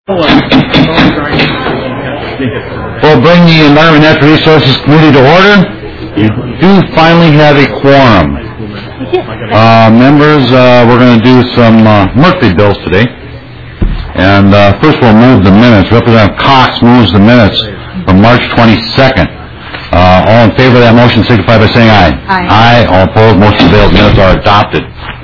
We'll bring the Environment and Natural Resources Committee to order. We do finally have a quorum. Members, we're going to do some Mercury bills today. And first we'll move the minutes. Representative Cox moves the minutes from March 22nd. All in favor of that motion signify by saying aye. Aye. All opposed, motion fails. Minutes are adopted.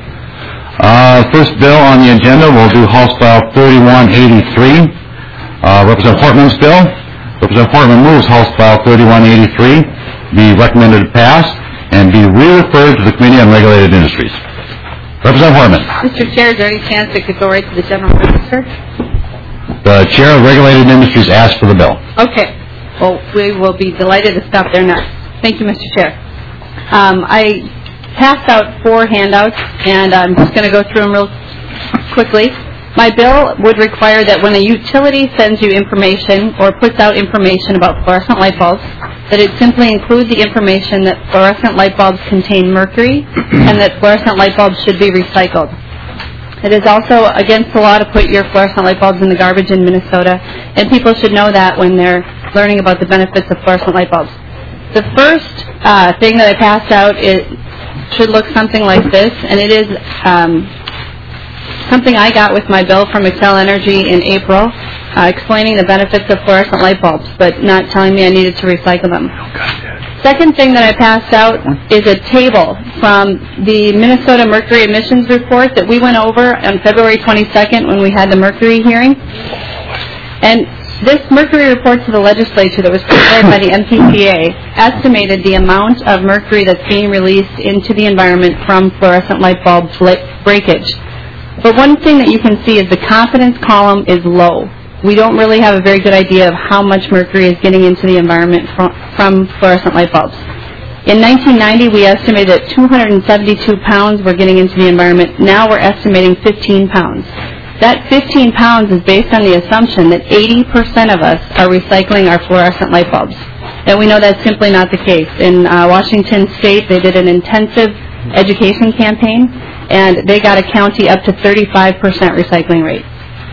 First bill on the agenda, we'll do House File 3183. Representative Portman's bill. Representative Portman moves House File 3183 be recommended to pass and be re-referred to the Committee on Regulated Industries. Representative Portman. Mr. Chair, is there any chance it could go right to the General Register? The Chair of Regulated Industries asked for the bill. Okay. Well, we will be delighted to stop there next. Thank you, Mr. Chair. I passed out 4 handouts, and I'm just going to go through them real quickly. My bill would require that when a utility sends you information or puts out information about fluorescent light bulbs, that it simply include the information that fluorescent light bulbs contain mercury and that fluorescent light bulbs should be recycled. It is also against the law to put your fluorescent light bulbs in the garbage in Minnesota, and people should know that when they're learning about the benefits of fluorescent light bulbs. The first thing that I passed out should look something like this, and it is something I got with my bill from Xcel Energy in April, explaining the benefits of fluorescent light bulbs, but not telling me I needed to recycle them. Second thing that I passed out is a table from the Minnesota Mercury Emissions Report that we went over on February 22nd when we had the mercury hearing. And this mercury report to the legislature that was prepared by the MPCA estimated the amount of mercury that's being released into the environment from fluorescent light bulb breakage. But one thing that you can see is the confidence column is low. We don't really have a very good idea of how much mercury is getting into the environment from fluorescent light bulbs. In 1990, we estimated that 272 pounds were getting into the environment. Now we're estimating 15 pounds. That 15 pounds is based on the assumption that 80% of us are recycling our fluorescent light bulbs. And we know that's simply not the case. In Washington State, they did an intensive education campaign, and they got a county up to 35% recycling rate.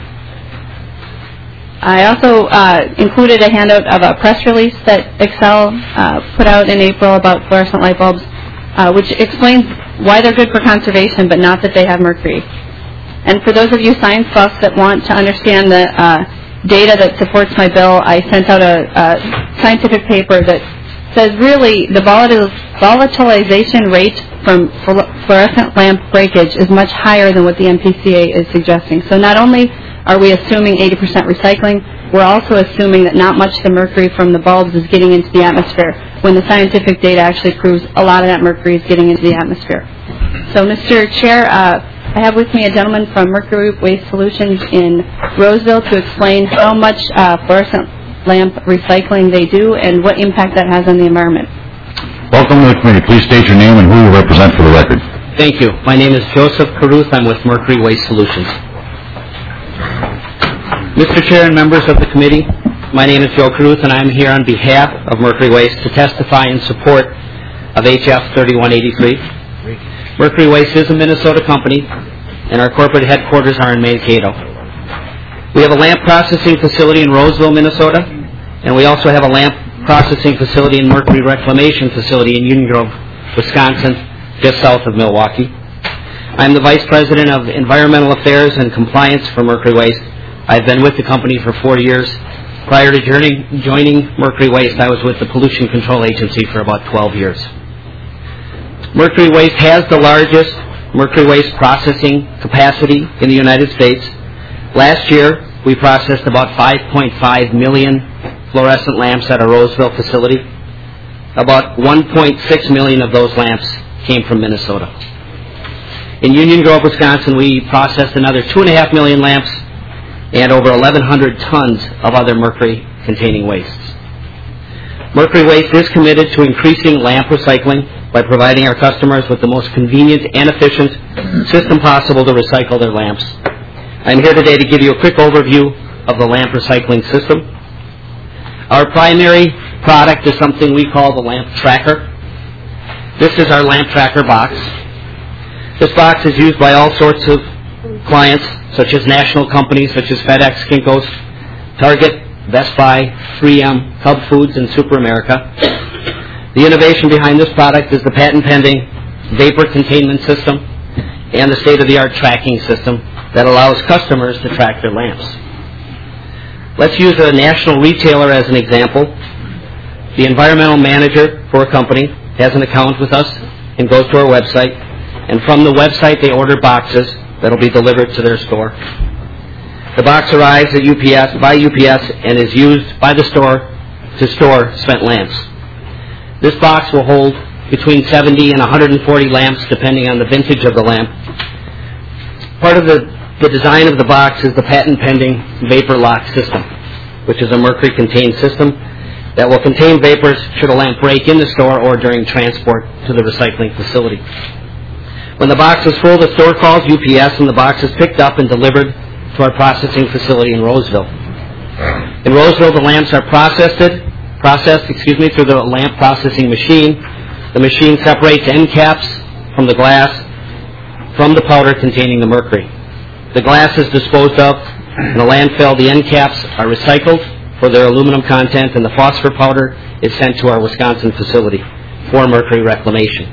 I also included a handout of a press release that Xcel put out in April about fluorescent light bulbs, which explains why they're good for conservation, but not that they have mercury. And for those of you science buffs that want to understand the data that supports my bill, I sent out a scientific paper that says really the volatilization rate from fluorescent lamp breakage is much higher than what the MPCA is suggesting. So not only are we assuming 80% recycling, we're also assuming that not much of the mercury from the bulbs is getting into the atmosphere, when the scientific data actually proves a lot of that mercury is getting into the atmosphere. So, Mr. Chair, I have with me a gentleman from Mercury Waste Solutions in Roseville to explain how much fluorescent lamp recycling they do and what impact that has on the environment. Welcome to the committee. Please state your name and who you represent for the record. Thank you. My name is Joseph Caruth. I'm with Mercury Waste Solutions. Mr. Chair and members of the committee, my name is Joe Caruth, and I'm here on behalf of Mercury Waste to testify in support of HF 3183. Mercury Waste is a Minnesota company, and our corporate headquarters are in Mankato. We have a lamp processing facility in Roseville, Minnesota, and we also have a lamp processing facility and mercury reclamation facility in Union Grove, Wisconsin, just south of Milwaukee. I'm the Vice President of Environmental Affairs and Compliance for Mercury Waste. I've been with the company for 4 years. Prior to joining Mercury Waste, I was with the Pollution Control Agency for about 12 years. Mercury Waste has the largest mercury waste processing capacity in the United States. Last year, we processed about 5.5 million fluorescent lamps at our Roseville facility. About 1.6 million of those lamps came from Minnesota. In Union Grove, Wisconsin, we processed another 2.5 million lamps and over 1,100 tons of other mercury-containing wastes. Mercury Waste is committed to increasing lamp recycling by providing our customers with the most convenient and efficient system possible to recycle their lamps. I'm here today to give you a quick overview of the lamp recycling system. Our primary product is something we call the lamp tracker. This is our lamp tracker box. This box is used by all sorts of clients, such as national companies such as FedEx, Kinko's, Target, Best Buy, 3M, Cub Foods, and Super America. The innovation behind this product is the patent-pending vapor containment system and the state-of-the-art tracking system that allows customers to track their lamps. Let's use a national retailer as an example. The environmental manager for a company has an account with us and goes to our website, and from the website they order boxes that will be delivered to their store. The box arrives at by UPS and is used by the store to store spent lamps. This box will hold between 70 and 140 lamps depending on the vintage of the lamp. Part of the design of the box is the patent-pending vapor lock system, which is a mercury-contained system that will contain vapors should a lamp break in the store or during transport to the recycling facility. When the box is full, the store calls UPS and the box is picked up and delivered to our processing facility in Roseville. In Roseville, the lamps are processed through the lamp processing machine. The machine separates end caps from the glass from the powder containing the mercury. The glass is disposed of in a landfill. The end caps are recycled for their aluminum content, and the phosphor powder is sent to our Wisconsin facility for mercury reclamation.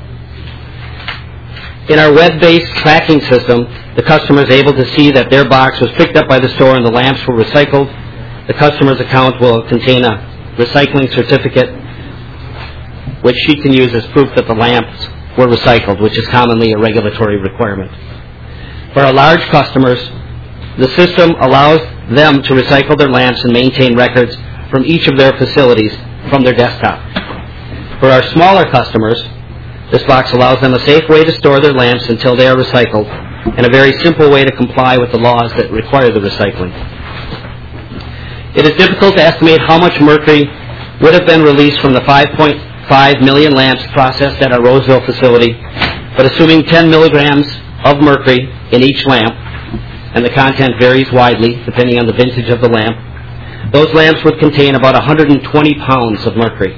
In our web-based tracking system, the customer is able to see that their box was picked up by the store and the lamps were recycled. The customer's account will contain a recycling certificate, which she can use as proof that the lamps were recycled, which is commonly a regulatory requirement. For our large customers, the system allows them to recycle their lamps and maintain records from each of their facilities from their desktop. For our smaller customers, this box allows them a safe way to store their lamps until they are recycled and a very simple way to comply with the laws that require the recycling. It is difficult to estimate how much mercury would have been released from the 5.5 million lamps processed at our Roseville facility, but assuming 10 milligrams of mercury in each lamp, and the content varies widely depending on the vintage of the lamp, those lamps would contain about 120 pounds of mercury.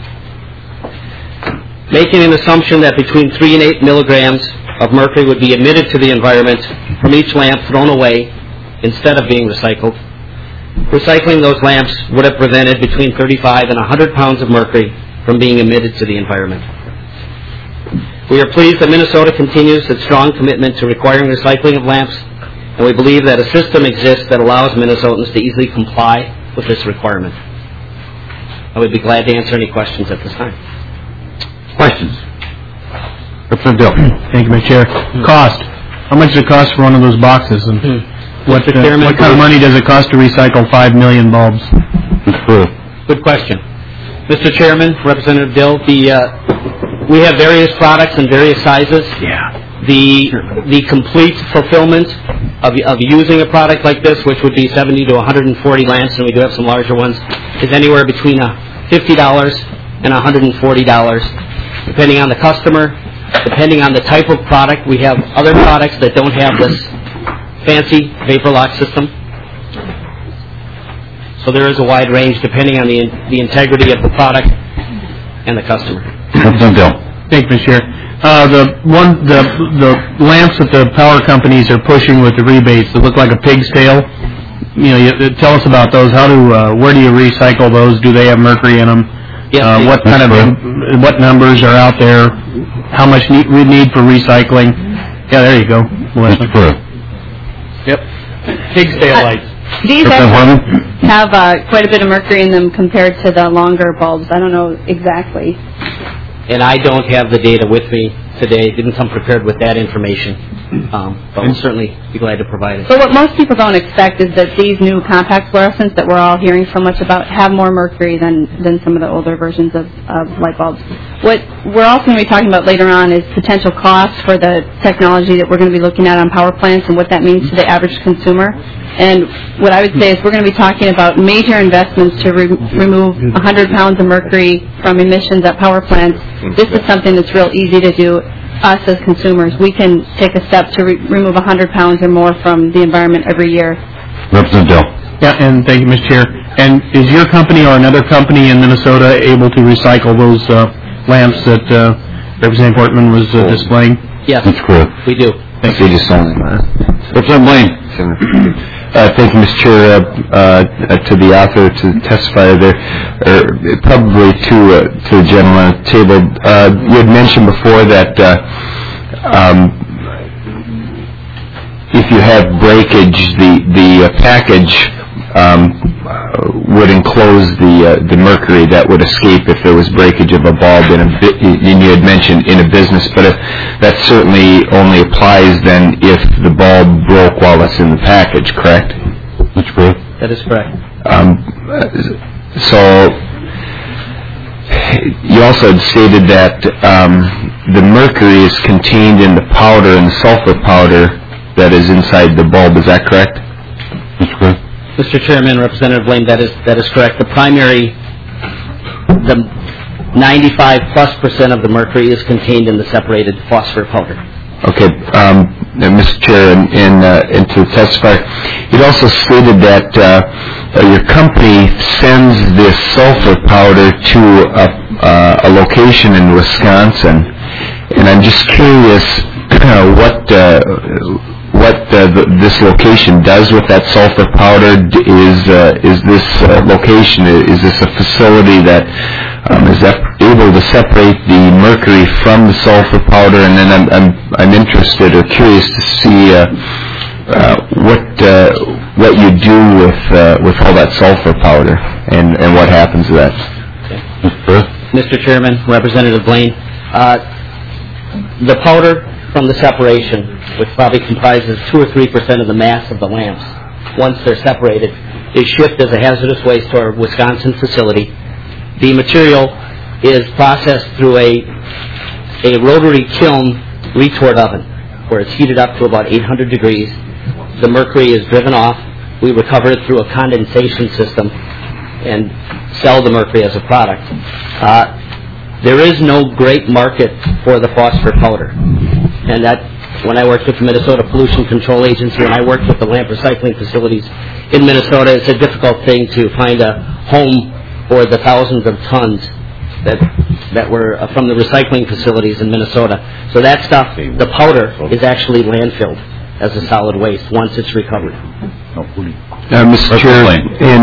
Making an assumption that between 3 and 8 milligrams of mercury would be emitted to the environment from each lamp thrown away instead of being recycled, recycling those lamps would have prevented between 35 and 100 pounds of mercury from being emitted to the environment. We are pleased that Minnesota continues its strong commitment to requiring recycling of lamps, and we believe that a system exists that allows Minnesotans to easily comply with this requirement. I would be glad to answer any questions at this time. Questions? Representative Dill. Thank you, Mr. Chair. Cost. How much does it cost for one of those boxes? And what kind of money does it cost to recycle 5 million bulbs? Good question. Mr. Chairman, Representative Dill, we have various products in various sizes. Yeah. The complete fulfillment of using a product like this, which would be 70 to 140 lamps, and we do have some larger ones, is anywhere between $50 and $140, depending on the customer, depending on the type of product. We have other products that don't have this fancy vapor lock system. So there is a wide range depending on the integrity of the product and the customer. Representative Dill. Thank you, Mr. Chair. The lamps that the power companies are pushing with the rebates that look like a pig's tail. Tell us about those. Where do you recycle those? Do they have mercury in them? Yes, what numbers are out there? How much we need for recycling? Yeah, there you go. Yep. Pig's tail lights. These actually have quite a bit of mercury in them compared to the longer bulbs. I don't know exactly. And I don't have the data with me today. Didn't come prepared with that information, but we'll certainly be glad to provide it. So what most people don't expect is that these new compact fluorescents that we're all hearing so much about have more mercury than some of the older versions of light bulbs. What we're also going to be talking about later on is potential costs for the technology that we're going to be looking at on power plants and what that means to the average consumer. And what I would say is we're going to be talking about major investments to remove 100 pounds of mercury from emissions at power plants. This is something that's real easy to do. Us as consumers, we can take a step to remove 100 pounds or more from the environment every year. Representative Dill. Yeah, and thank you, Mr. Chair. And is your company or another company in Minnesota able to recycle those lamps that Representative Portman was displaying? Yes, That's correct. we do. Thank you. Representative Blaine. Thank you, Mr. Chair. To the author, to the testifier there, probably to the gentleman at the table. You had mentioned before that if you have breakage, the package would enclose the mercury that would escape if there was breakage of a bulb and you had mentioned in a business, but that certainly only applies then if the bulb broke while it's in the package, correct? That's correct. That is correct. So you also had stated that the mercury is contained in the powder and the sulfur powder that is inside the bulb. Is that correct? That's correct. Mr. Chairman, Representative Blaine, that is correct. The 95+% of the mercury is contained in the separated phosphor powder. Okay, Mr. Chair, and to testify, it also stated that your company sends this sulfur powder to a location in Wisconsin, and I'm just curious what this location does with that sulfur powder. Is this location, is this a facility that is able to separate the mercury from the sulfur powder? And then I'm interested or curious to see what you do with all that sulfur powder and what happens to that. Okay. Mr. Chairman, Representative Blaine, the powder from the separation, which probably comprises 2 or 3% of the mass of the lamps, once they're separated, is shipped as a hazardous waste to our Wisconsin facility. The material is processed through a rotary kiln retort oven, where it's heated up to about 800 degrees. The mercury is driven off. We recover it through a condensation system and sell the mercury as a product. There is no great market for the phosphor powder. And that, when I worked with the Minnesota Pollution Control Agency and I worked with the lamp recycling facilities in Minnesota, it's a difficult thing to find a home for the thousands of tons that were from the recycling facilities in Minnesota. So that stuff, the powder, is actually landfilled as a solid waste once it's recovered. Mr. Chair,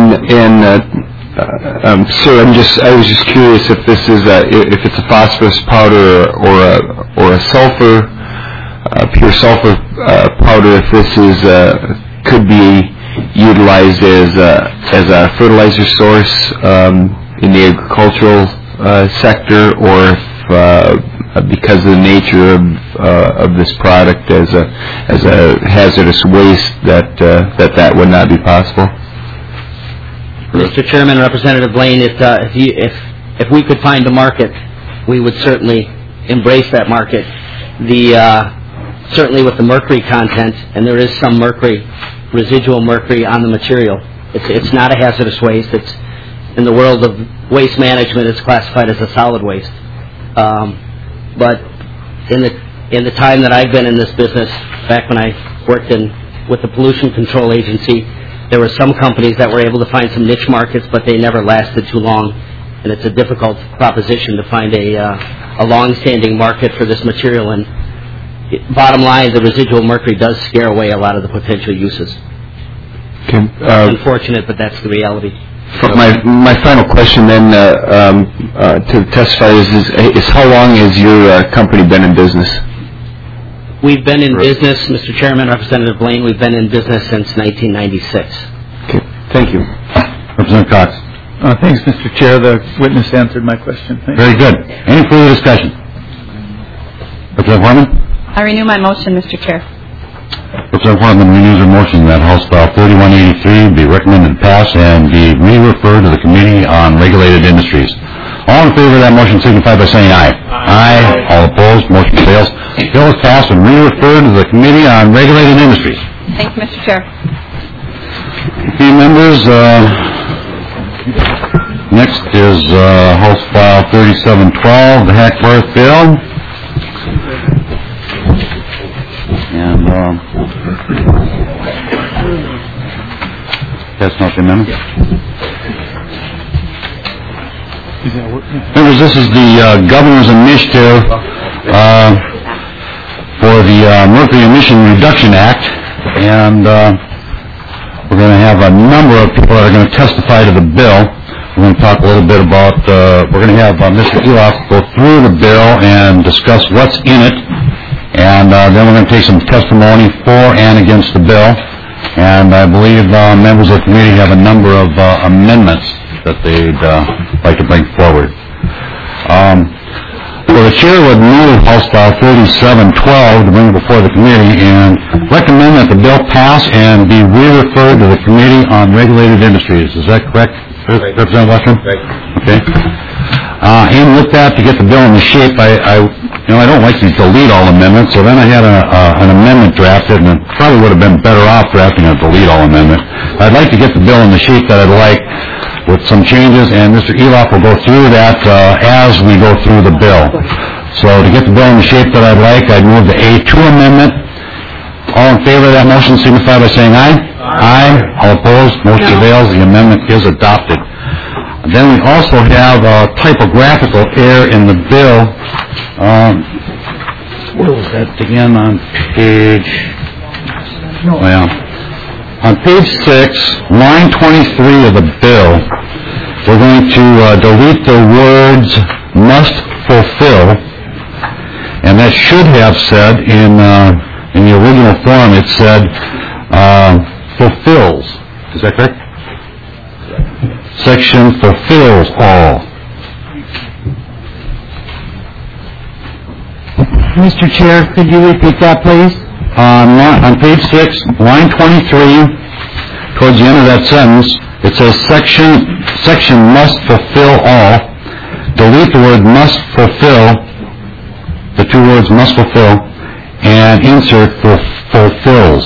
sir, I was just curious if this is if it's a phosphorus powder or a sulfur, pure sulfur powder. If this is could be utilized as a fertilizer source in the agricultural sector, or if because of the nature of this product as a hazardous waste that would not be possible. Mr. Chairman, Representative Blaine, if we could find a market, we would certainly embrace that market. Certainly with the mercury content, and there is some mercury, residual mercury on the material. It's not a hazardous waste. It's in the world of waste management, it's classified as a solid waste. But in the time that I've been in this business, back when I worked with the Pollution Control Agency, there were some companies that were able to find some niche markets, but they never lasted too long, and it's a difficult proposition to find a long-standing market for this material. And bottom line, the residual mercury does scare away a lot of the potential uses. Okay. It's unfortunate, but that's the reality. My final question then to testify is how long has your company been in business? We've been in business, Mr. Chairman, Representative Blaine, we've been in business since 1996. Okay. Thank you. Representative Cox. Thanks, Mr. Chair. The witness answered my question. Thank Very good. Any further discussion? Representative Harman? I renew my motion, Mr. Chair. Representative Harman renews her motion that House File 3183 be recommended pass and be re-referred to the Committee on Regulated Industries. All in favor of that motion signify by saying aye. Aye. All opposed, motion fails. Bill is passed and re-referred to the Committee on Regulated Industries. Thank you, Mr. Chair. Okay, members, next is House File 3712, the Hackworth Bill. And that's not the amendment. Members, this is the Governor's Initiative for the Mercury Emission Reduction Act, and we're going to have a number of people that are going to testify to the bill. We're going to talk a little bit about, we're going to have Mr. Eloff go through the bill and discuss what's in it, and then we're going to take some testimony for and against the bill, and I believe members of the committee have a number of amendments that they'd like to bring forward. So the chair would move House File 3712 to bring it before the committee and recommend that the bill pass and be re-referred to the Committee on Regulated Industries. Is that correct, Representative Westrom? Right. Okay. And with that, to get the bill in the shape, I don't like to delete all amendments, so then I had an amendment drafted, and it probably would have been better off drafting a delete all amendment. I'd like to get the bill in the shape that I'd like, with some changes, and Mr. Eloff will go through that as we go through the bill. So to get the bill in the shape that I'd like, I'd move the A2 amendment. All in favor of that motion signify by saying aye. Aye. All opposed, motion prevails. The amendment is adopted. Then we also have a typographical error in the bill. Where was that again on page? Well, on page 6, line 23 of the bill, we're going to delete the words "must fulfill," and that should have said in the original form. It said fulfills. Is that correct? Section fulfills all. Mr. Chair, could you repeat that, please? On page 6, line 23, towards the end of that sentence, it says section must fulfill all. Delete the word must fulfill, the two words must fulfill, and insert fulfills.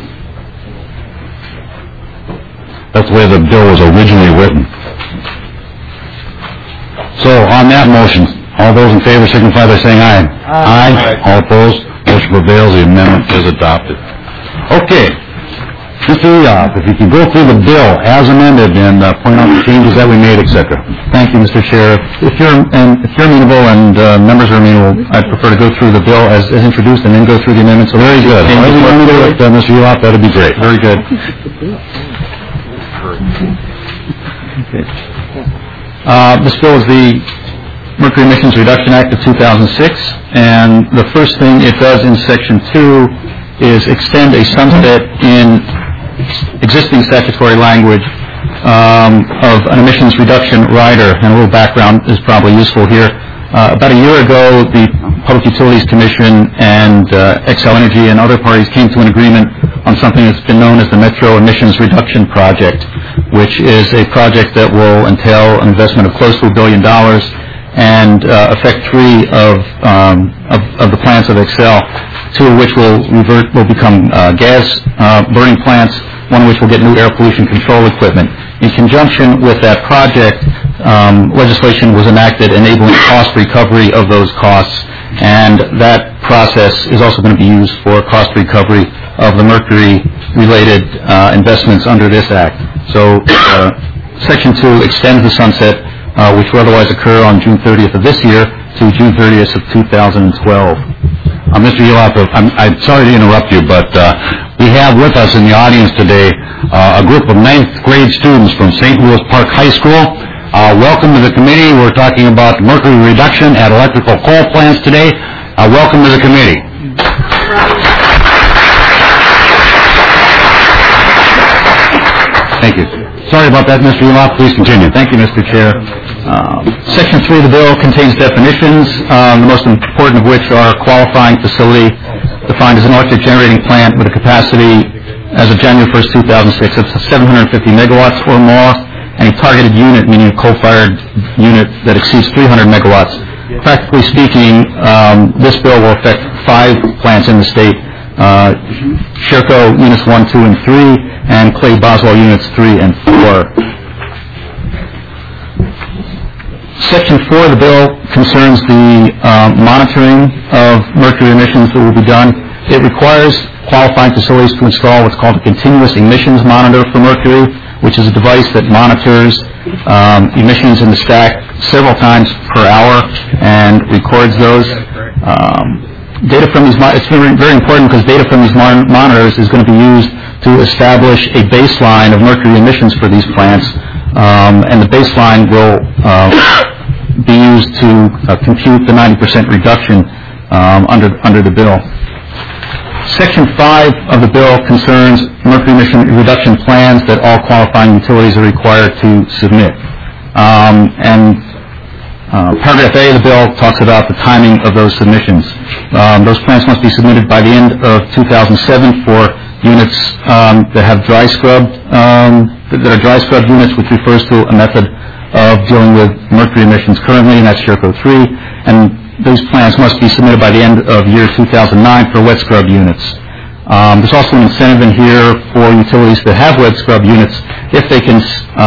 That's the way the bill was originally written. So on that motion, all those in favor signify by saying aye. Aye. All opposed, motion prevails. The amendment is adopted. Okay. Mr. Eloff, if you can go through the bill as amended and point out the changes that we made, etc. Thank you, Mr. Chair. If you're amenable and members are amenable, I'd prefer to go through the bill as introduced and then go through the amendments. So very good. If you want to do it, Mr. Eloff, that'd be great. Very good. Okay. This bill is the Mercury Emissions Reduction Act of 2006, and the first thing it does in Section 2 is extend a sunset in existing statutory language of an emissions reduction rider, and a little background is probably useful here. About a year ago, the Public Utilities Commission and Xcel Energy and other parties came to an agreement on something that's been known as the Metro Emissions Reduction Project, which is a project that will entail an investment of close to $1 billion and affect 3 of the plants of Xcel, 2 of which will become gas burning plants, one of which will get new air pollution control equipment. In conjunction with that project, legislation was enacted enabling cost recovery of those costs, and that process is also going to be used for cost recovery of the mercury-related investments under this Act. So Section 2 extends the sunset, which will otherwise occur on June 30th of this year, to June 30th of 2012. Mr. Eloff, I'm sorry to interrupt you, but we have with us in the audience today a group of 9th grade students from St. Louis Park High School. Welcome to the committee. We're talking about mercury reduction at electrical coal plants today. Welcome to the committee. Thank you. Sorry about that, Mr. Eloff. Please continue. Thank you, Mr. Chair. Section 3 of the bill contains definitions, the most important of which are qualifying facility, defined as an electric generating plant with a capacity as of January 1st, 2006 of 750 megawatts or more, and a targeted unit, meaning a coal-fired unit that exceeds 300 megawatts. Practically speaking, this bill will affect 5 plants in the state, Sherco Units 1, 2, and 3, and Clay Boswell Units 3 and 4. Section 4 of the bill concerns the monitoring of mercury emissions that will be done. It requires qualifying facilities to install what's called a continuous emissions monitor for mercury, which is a device that monitors emissions in the stack several times per hour and records those. data from these, it's very, very important because data from these monitors is going to be used to establish a baseline of mercury emissions for these plants, and the baseline will be used to compute the 90% reduction under the bill. Section 5 of the bill concerns mercury emission reduction plans that all qualifying utilities are required to submit. Paragraph A of the bill talks about the timing of those submissions. Those plans must be submitted by the end of 2007 for units that have dry scrubbed, that are dry scrubbed units, which refers to a method of dealing with mercury emissions currently, and that's SHERCO 3. And those plans must be submitted by the end of year 2009 for wet scrub units. There's also an incentive in here for utilities that have wet scrub units. If they can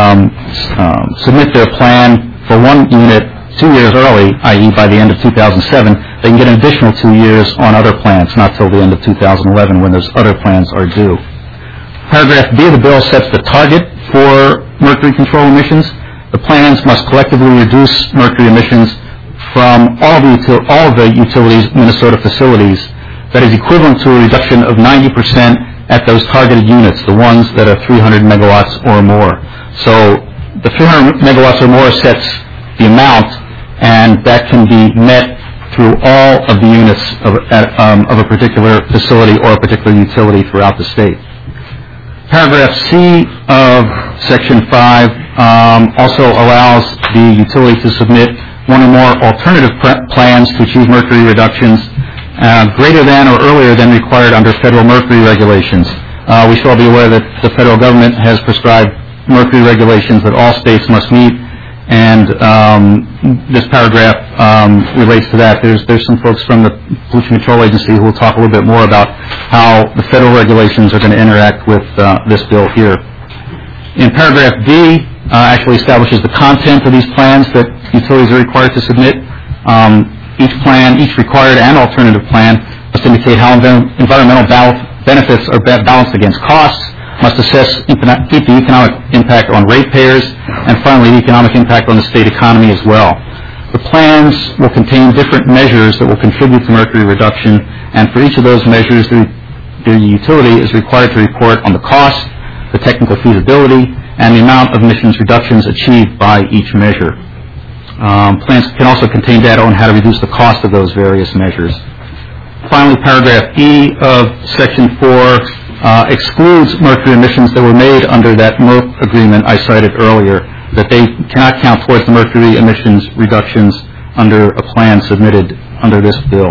submit their plan for one unit 2 years early, i.e. by the end of 2007, they can get an additional 2 years on other plans, not till the end of 2011 when those other plans are due. Paragraph B of the bill sets the target for mercury control emissions. The plans must collectively reduce mercury emissions from all of the utilities' Minnesota facilities that is equivalent to a reduction of 90% at those targeted units, the ones that are 300 megawatts or more. So the 300 megawatts or more sets the amount, and that can be met through all of the units of a particular facility or a particular utility throughout the state. Paragraph C of Section 5 also allows the utility to submit one or more alternative plans to achieve mercury reductions greater than or earlier than required under federal mercury regulations. We should all be aware that the federal government has prescribed mercury regulations that all states must meet, and this paragraph relates to that. There's some folks from the Pollution Control Agency who will talk a little bit more about how the federal regulations are going to interact with this bill here. In paragraph D, actually establishes the content of these plans that utilities are required to submit. Each required and alternative plan must indicate how environmental benefits are balanced against costs, must assess the economic impact on ratepayers, and finally the economic impact on the state economy as well. The plans will contain different measures that will contribute to mercury reduction, and for each of those measures the utility is required to report on the cost, the technical feasibility, and the amount of emissions reductions achieved by each measure. Plans can also contain data on how to reduce the cost of those various measures. Finally, paragraph E of Section 4 excludes mercury emissions that were made under that MERP agreement I cited earlier, that they cannot count towards the mercury emissions reductions under a plan submitted under this bill.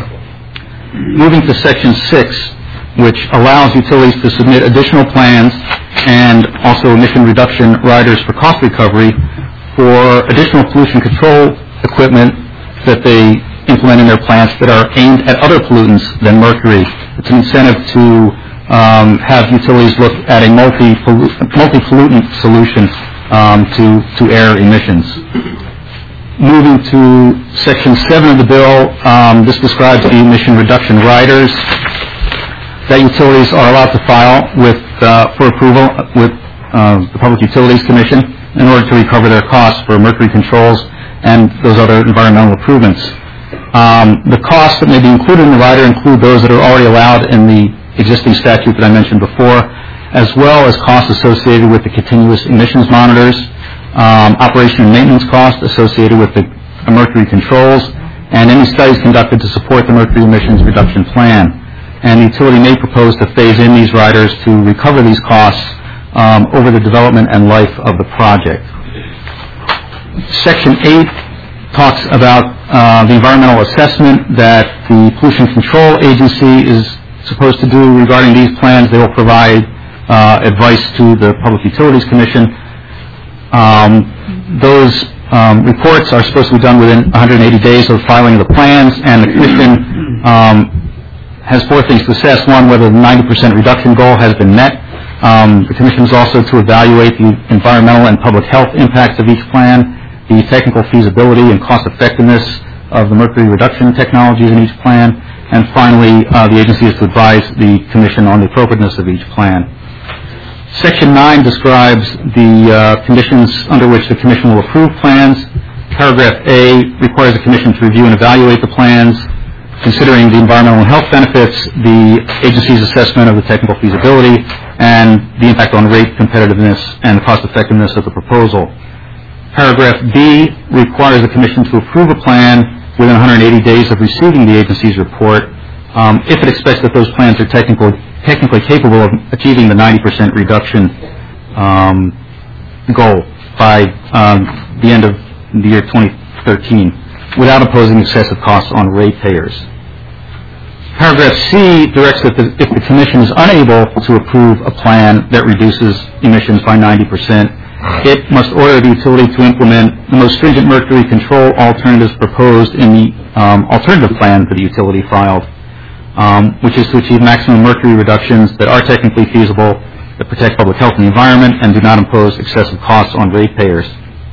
Moving to Section 6, which allows utilities to submit additional plans and also emission reduction riders for cost recovery for additional pollution control equipment that they implement in their plants that are aimed at other pollutants than mercury. It's an incentive to have utilities look at a multi-pollutant solution to air emissions. Moving to Section 7 of the bill, this describes the emission reduction riders that utilities are allowed to file for approval with the Public Utilities Commission in order to recover their costs for mercury controls and those other environmental improvements. The costs that may be included in the rider include those that are already allowed in the existing statute that I mentioned before, as well as costs associated with the continuous emissions monitors, operation and maintenance costs associated with the mercury controls, and any studies conducted to support the mercury emissions reduction plan. And the utility may propose to phase in these riders to recover these costs over the development and life of the project. Section 8 talks about the environmental assessment that the Pollution Control Agency is supposed to do regarding these plans. They will provide advice to the Public Utilities Commission. Those reports are supposed to be done within 180 days of filing of the plans, and the Commission has four things to assess. One, whether the 90% reduction goal has been met. The Commission is also to evaluate the environmental and public health impacts of each plan, the technical feasibility and cost effectiveness of the mercury reduction technologies in each plan, and finally, the agency is to advise the Commission on the appropriateness of each plan. Section 9 describes the conditions under which the Commission will approve plans. Paragraph A requires the Commission to review and evaluate the plans. considering the environmental and health benefits, the agency's assessment of the technical feasibility, and the impact on rate competitiveness and the cost effectiveness of the proposal. Paragraph B requires the Commission to approve a plan within 180 days of receiving the agency's report if it expects that those plans are technically capable of achieving the 90% reduction goal by the end of the year 2013 without imposing excessive costs on ratepayers. Paragraph C directs that if the Commission is unable to approve a plan that reduces emissions by 90%, it must order the utility to implement the most stringent mercury control alternatives proposed in the alternative plan for the utility filed, which is to achieve maximum mercury reductions that are technically feasible, that protect public health and the environment, and do not impose excessive costs on ratepayers.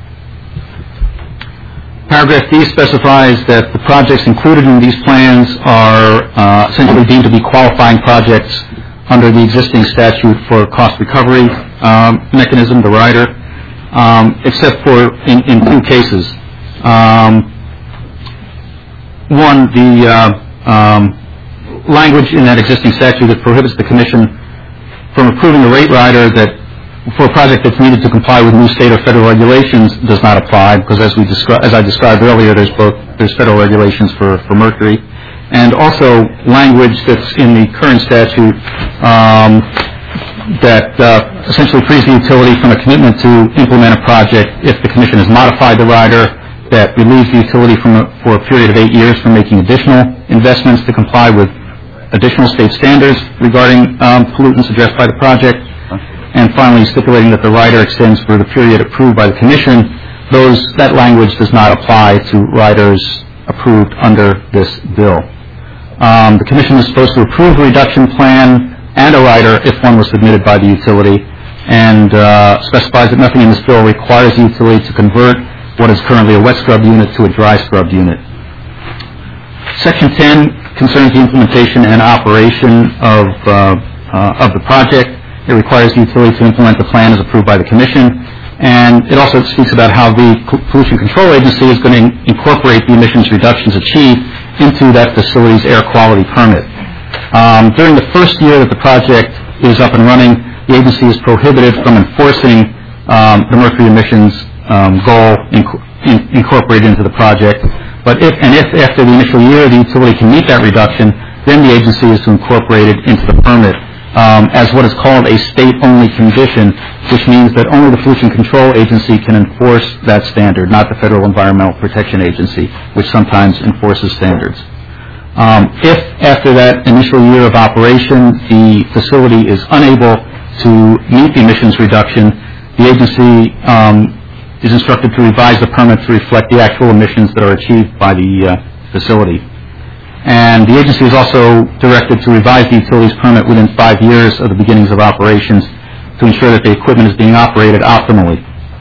Paragraph D specifies that the projects included in these plans are essentially deemed to be qualifying projects under the existing statute for cost recovery mechanism, the rider, except for in two cases. One, the language in that existing statute that prohibits the Commission from approving a rate rider that for a project that's needed to comply with new state or federal regulations does not apply, because as I described earlier, there's federal regulations for mercury, and also language that's in the current statute that essentially frees the utility from a commitment to implement a project if the Commission has modified the rider, that relieves the utility for a period of 8 years from making additional investments to comply with additional state standards regarding pollutants addressed by the project, and finally stipulating that the rider extends for the period approved by the Commission. That language does not apply to riders approved under this bill. The Commission is supposed to approve a reduction plan and a rider if one was submitted by the utility, and specifies that nothing in this bill requires the utility to convert what is currently a wet scrub unit to a dry scrub unit. Section 10 concerns the implementation and operation of the project. It requires the utility to implement the plan as approved by the Commission, and it also speaks about how the Pollution Control Agency is going to incorporate the emissions reductions achieved into that facility's air quality permit. During the first year that the project is up and running, the agency is prohibited from enforcing the mercury emissions goal incorporated into the project. But if after the initial year the utility can meet that reduction, then the agency is to incorporate it into the permit as what is called a state-only condition, which means that only the Pollution Control Agency can enforce that standard, not the Federal Environmental Protection Agency, which sometimes enforces standards. If after that initial year of operation the facility is unable to meet the emissions reduction, the agency is instructed to revise the permit to reflect the actual emissions that are achieved by the facility. And the agency is also directed to revise the utility's permit within 5 years of the beginnings of operations to ensure that the equipment is being operated optimally.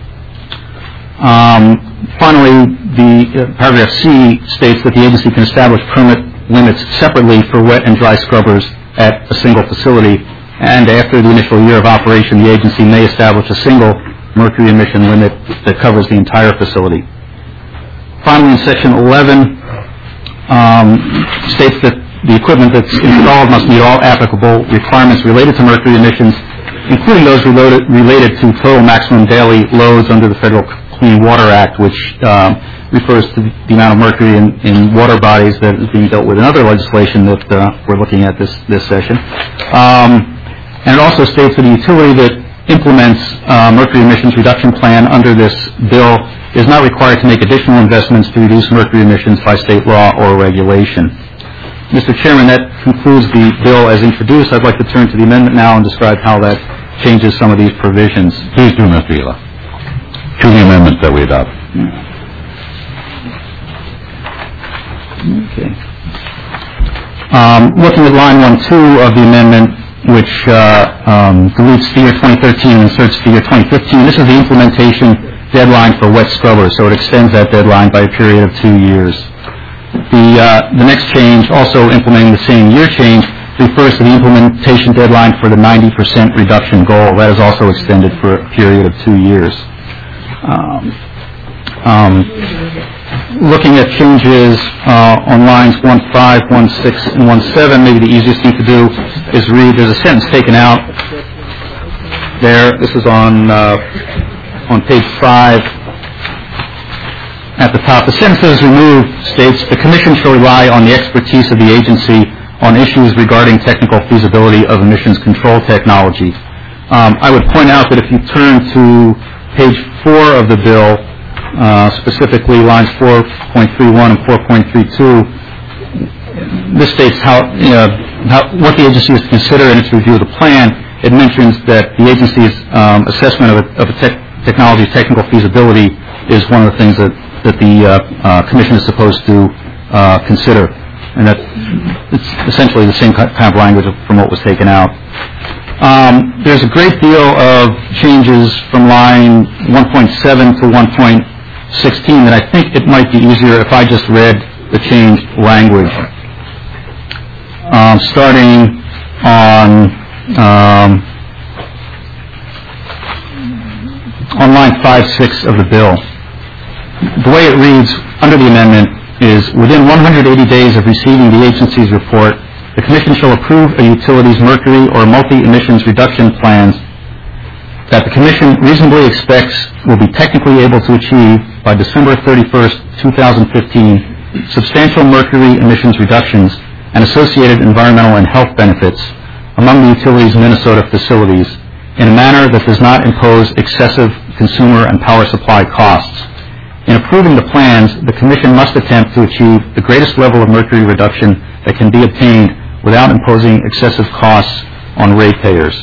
Finally, the paragraph C states that the agency can establish permit limits separately for wet and dry scrubbers at a single facility, and after the initial year of operation, the agency may establish a single mercury emission limit that covers the entire facility. Finally, in Section 11, states that the equipment that's installed must meet all applicable requirements related to mercury emissions, including those related to total maximum daily loads under the Federal Clean Water Act, which refers to the amount of mercury in water bodies that is being dealt with in other legislation that we're looking at this session. And it also states that the utility that implements mercury emissions reduction plan under this bill is not required to make additional investments to reduce mercury emissions by state law or regulation. Mr. Chairman, that concludes the bill as introduced. I'd like to turn to the amendment now and describe how that changes some of these provisions. Please do, Mr. Ela. To the amendments that we adopt. Okay. Looking at line 1-2 of the amendment, which deletes the year 2013 and inserts the year 2015, this is the implementation deadline for wet scrubbers, so it extends that deadline by a period of 2 years. The next change, also implementing the same year change, refers to the implementation deadline for the 90% reduction goal. That is also extended for a period of 2 years. Looking at changes on lines 1.5, 1.6, and 1.7, maybe the easiest thing to do is read. There's a sentence taken out there. This is on page 5. At the top, the sentence that is removed states, the Commission shall rely on the expertise of the agency on issues regarding technical feasibility of emissions control technology. I would point out that if you turn to page 4 of the bill, specifically lines 4.31 and 4.32, this states what the agency is to consider in its review of the plan. It mentions that the agency's assessment of a technology's technical feasibility is one of the things that the Commission is supposed to consider, and that it's essentially the same kind of language from what was taken out. There's a great deal of changes from line 1.7 to 1.16 that I think it might be easier if I just read the changed language. Starting on line 5.6 of the bill. The way it reads under the amendment is, within 180 days of receiving the agency's report, the Commission shall approve a utility's mercury or multi-emissions reduction plans that the Commission reasonably expects will be technically able to achieve by December 31st, 2015, substantial mercury emissions reductions and associated environmental and health benefits among the utility's Minnesota facilities in a manner that does not impose excessive consumer and power supply costs. In approving the plans, the Commission must attempt to achieve the greatest level of mercury reduction that can be obtained without imposing excessive costs on ratepayers.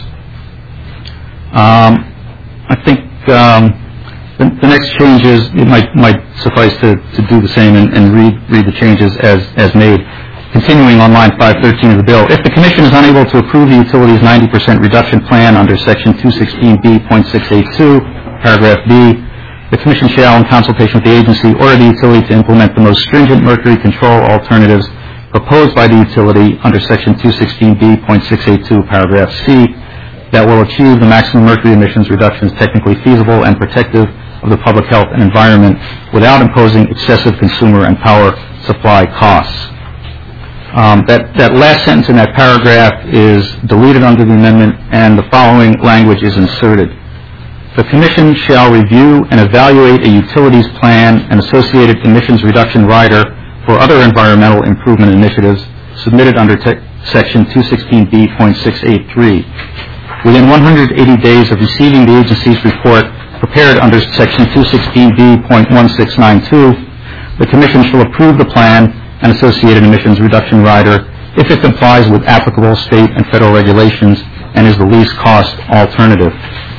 I think the next changes, it might suffice to do the same and read the changes as made. Continuing on line 513 of the bill, if the Commission is unable to approve the utility's 90% reduction plan under Section 216B.682, paragraph B, the Commission shall, in consultation with the agency, order the utility to implement the most stringent mercury control alternatives proposed by the utility under Section 216B.682, paragraph C, that will achieve the maximum mercury emissions reductions technically feasible and protective of the public health and environment without imposing excessive consumer and power supply costs. That last sentence in that paragraph is deleted under the amendment, and the following language is inserted. The Commission shall review and evaluate a utilities plan and associated emissions reduction rider for other environmental improvement initiatives submitted under Section 216B.683. Within 180 days of receiving the agency's report prepared under Section 216B.1692, the Commission shall approve the plan and associated emissions reduction rider if it complies with applicable state and federal regulations and is the least cost alternative.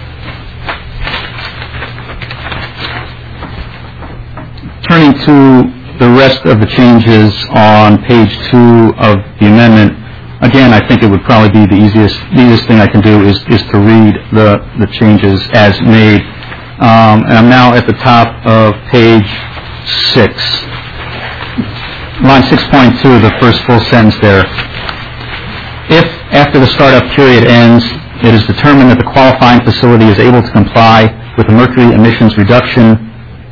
Turning to the rest of the changes on page 2 of the amendment, again, I think it would probably be the easiest thing I can do is to read the changes as made. And I'm now at the top of page 6. Line 6.2, the first full sentence there. If, after the startup period ends, it is determined that the qualifying facility is able to comply with the mercury emissions reduction,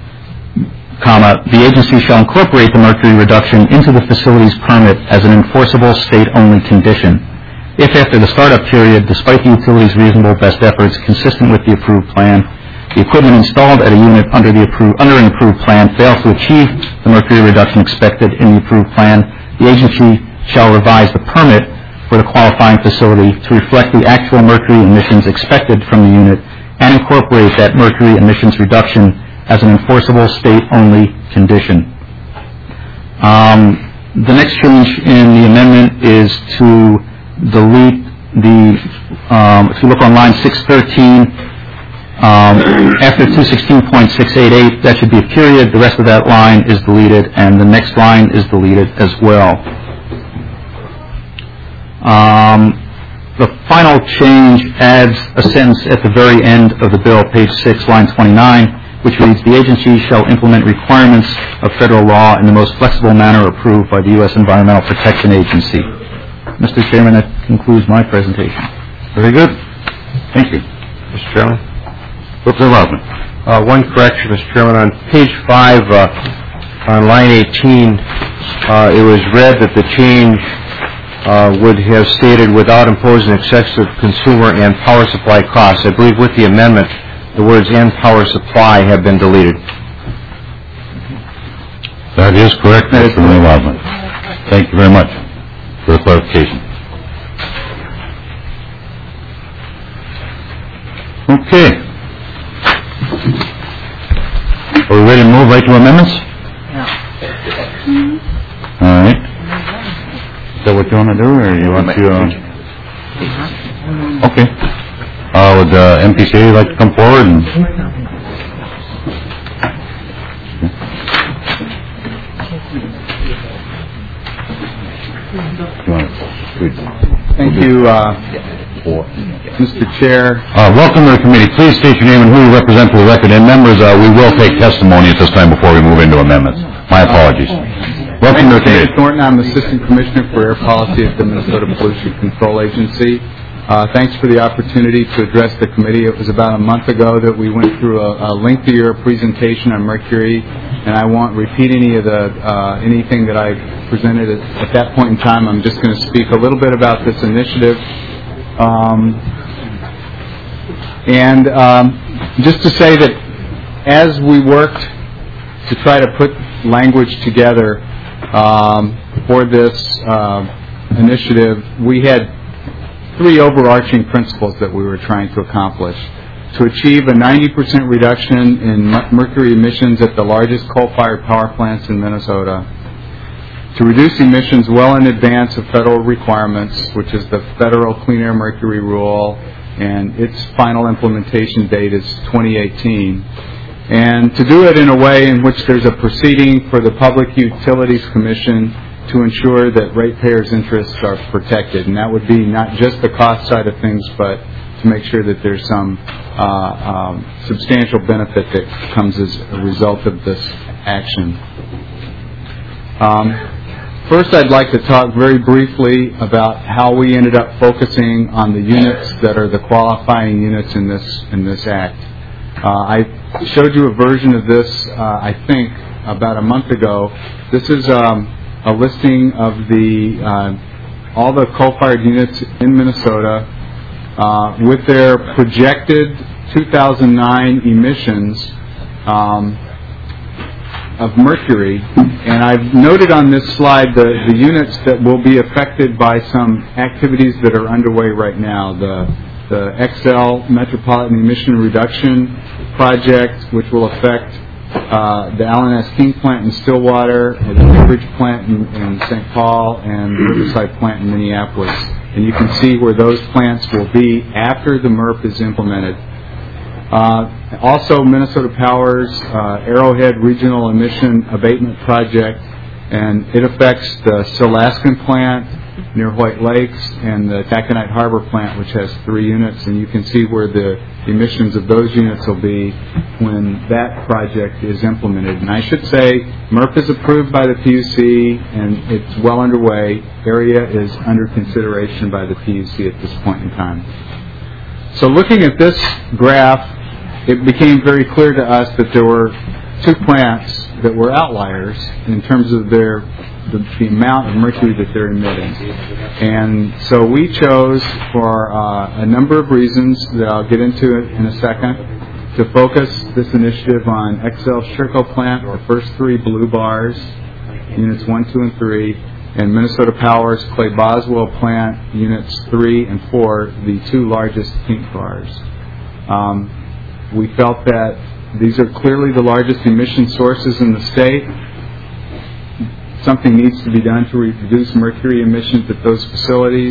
the agency shall incorporate the mercury reduction into the facility's permit as an enforceable state-only condition. If, after the startup period, despite the utility's reasonable best efforts consistent with the approved plan, the equipment installed at a unit under an approved plan fails to achieve the mercury reduction expected in the approved plan, the agency shall revise the permit for the qualifying facility to reflect the actual mercury emissions expected from the unit and incorporate that mercury emissions reduction as an enforceable state-only condition. The next change in the amendment is to delete if you look on line 613, after 216.688, that should be a period. The rest of that line is deleted, and the next line is deleted as well. The final change adds a sentence at the very end of the bill, page 6, line 29, which reads, the agency shall implement requirements of federal law in the most flexible manner approved by the U.S. Environmental Protection Agency. Mr. Chairman, that concludes my presentation. Very good. Thank you. Mr. Chairman. Representative Osmond. One correction, Mr. Chairman. On page 5, on line 18, it was read that the change would have stated without imposing excessive consumer and power supply costs. I believe with the amendment, the words "and power supply" have been deleted. That is correct, Mr. Lee-Wildman. Thank you very much for the clarification. Okay. Are we ready to move right to amendments? All right. Is that what you want to do, or you want to... Okay. Would MPCA like to come forward and... Thank you, Mr. Chair. Welcome to the committee. Please state your name and who you represent for the record. And members, we will take testimony at this time before we move into amendments. My apologies. Welcome to the committee. Dave Thornton. I'm Assistant Commissioner for Air Policy at the Minnesota Pollution Control Agency. Thanks for the opportunity to address the committee. It was about a month ago that we went through a lengthier presentation on mercury, and I won't repeat anything that I presented at that point in time. I'm just going to speak a little bit about this initiative. Just to say that as we worked to try to put language together for this initiative, we had 3 overarching principles that we were trying to accomplish. To achieve a 90% reduction in mercury emissions at the largest coal-fired power plants in Minnesota. To reduce emissions well in advance of federal requirements, which is the Federal Clean Air Mercury Rule, and its final implementation date is 2018. And to do it in a way in which there's a proceeding for the Public Utilities Commission to ensure that ratepayers' interests are protected. And that would be not just the cost side of things, but to make sure that there's some substantial benefit that comes as a result of this action. First, I'd like to talk very briefly about how we ended up focusing on the units that are the qualifying units in this act. I showed you a version of this, I think, about a month ago. This is a listing of all the coal-fired units in Minnesota with their projected 2009 emissions of mercury. And I've noted on this slide the units that will be affected by some activities that are underway right now. The XL Metropolitan Emission Reduction Project, which will affect the Allen S. King plant in Stillwater, the Cambridge plant in St. Paul, and the Riverside plant in Minneapolis. And you can see where those plants will be after the MRF is implemented. Also, Minnesota Power's Arrowhead Regional Emission Abatement Project, and it affects the Silaskan plant near White Lakes and the Taconite Harbor plant, which has 3 units. And you can see where the emissions of those units will be when that project is implemented. And I should say, MRF is approved by the PUC, and it's well underway. Area is under consideration by the PUC at this point in time. So looking at this graph, it became very clear to us that there were 2 plants that were outliers in terms of the amount of mercury that they're emitting. And so we chose, for a number of reasons that I'll get into in a second, to focus this initiative on XL Sherco plant, or first 3 blue bars, units 1, 2, and 3, and Minnesota Power's Clay Boswell plant, units 3 and 4, the 2 largest pink bars. We felt that these are clearly the largest emission sources in the state. Something needs to be done to reduce mercury emissions at those facilities.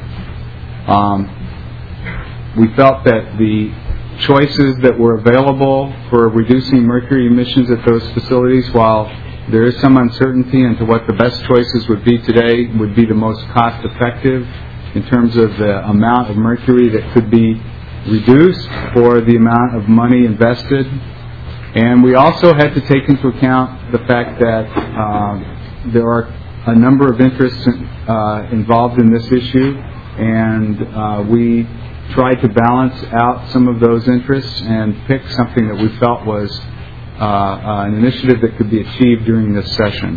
We felt that the choices that were available for reducing mercury emissions at those facilities, while there is some uncertainty into what the best choices would be today, would be the most cost-effective in terms of the amount of mercury that could be reduced for the amount of money invested. And we also had to take into account the fact that there are a number of interests involved in this issue, and we tried to balance out some of those interests and pick something that we felt was an initiative that could be achieved during this session.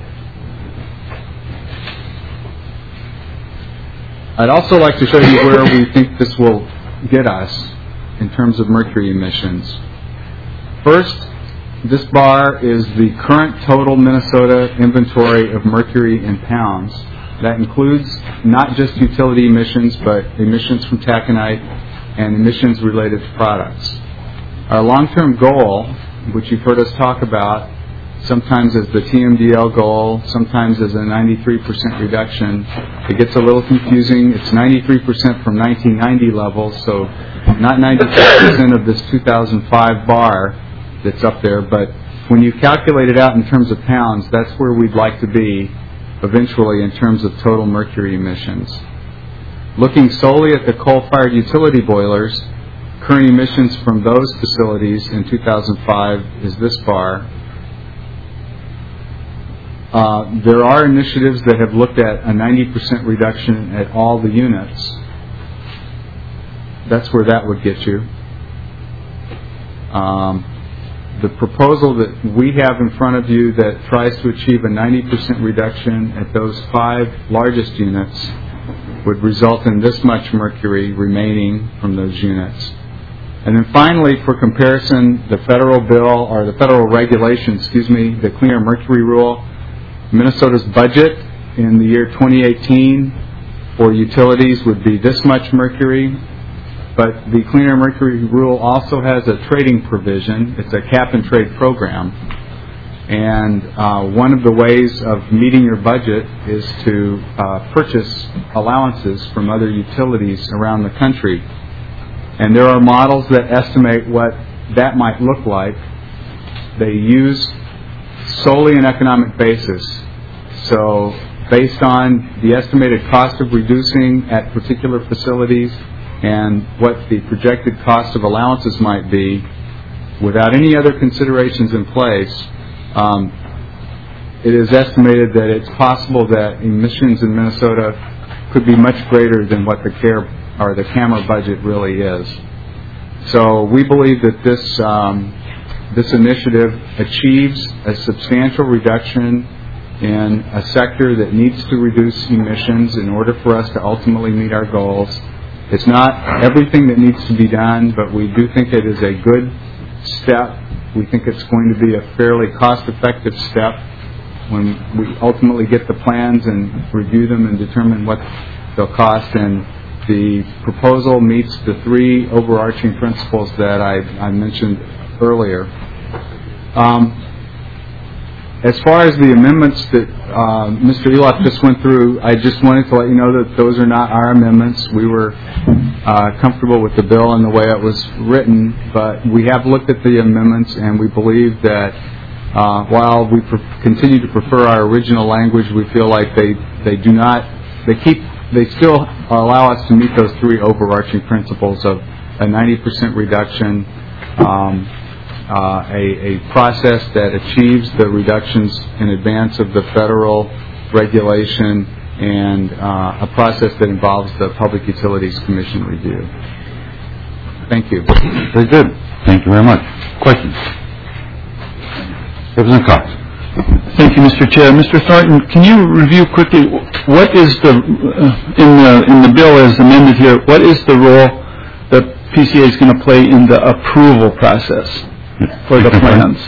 I'd also like to show you where we think this will get us in terms of mercury emissions. First, this bar is the current total Minnesota inventory of mercury in pounds. That includes not just utility emissions, but emissions from taconite and emissions related to products. Our long-term goal, which you've heard us talk about, sometimes as the TMDL goal, sometimes as a 93% reduction. It gets a little confusing. It's 93% from 1990 levels, so not 95% of this 2005 bar that's up there, but when you calculate it out in terms of pounds, that's where we'd like to be eventually in terms of total mercury emissions. Looking solely at the coal-fired utility boilers, current emissions from those facilities in 2005 is this bar. There are initiatives that have looked at a 90% reduction at all the units. That's where that would get you. The proposal that we have in front of you that tries to achieve a 90% reduction at those 5 largest units would result in this much mercury remaining from those units. And then finally, for comparison, the federal bill, or the federal regulation, the Clean Air Mercury Rule, Minnesota's budget in the year 2018 for utilities would be this much mercury. But the Clean Air Mercury Rule also has a trading provision. It's a cap-and-trade program. And one of the ways of meeting your budget is to purchase allowances from other utilities around the country. And there are models that estimate what that might look like. They use solely an economic basis. So based on the estimated cost of reducing at particular facilities and what the projected cost of allowances might be, without any other considerations in place, it is estimated that it's possible that emissions in Minnesota could be much greater than what the CAMR budget really is. So we believe that this initiative achieves a substantial reduction in a sector that needs to reduce emissions in order for us to ultimately meet our goals. It's not everything that needs to be done, but we do think it is a good step. We think it's going to be a fairly cost-effective step when we ultimately get the plans and review them and determine what they'll cost. And the proposal meets the 3 overarching principles that I mentioned earlier. As far as the amendments that Mr. Eloff just went through, I just wanted to let you know that those are not our amendments. We were comfortable with the bill and the way it was written, but we have looked at the amendments, and we believe that while we continue to prefer our original language, we feel like they still allow us to meet those 3 overarching principles of a 90% reduction, a process that achieves the reductions in advance of the federal regulation, and a process that involves the Public Utilities Commission review. Thank you. Very good. Thank you very much. Questions? Representative Cox. Thank you, Mr. Chair. Mr. Thornton, can you review quickly what is in the bill as amended here, what is the role that PCA is going to play in the approval process for the plans?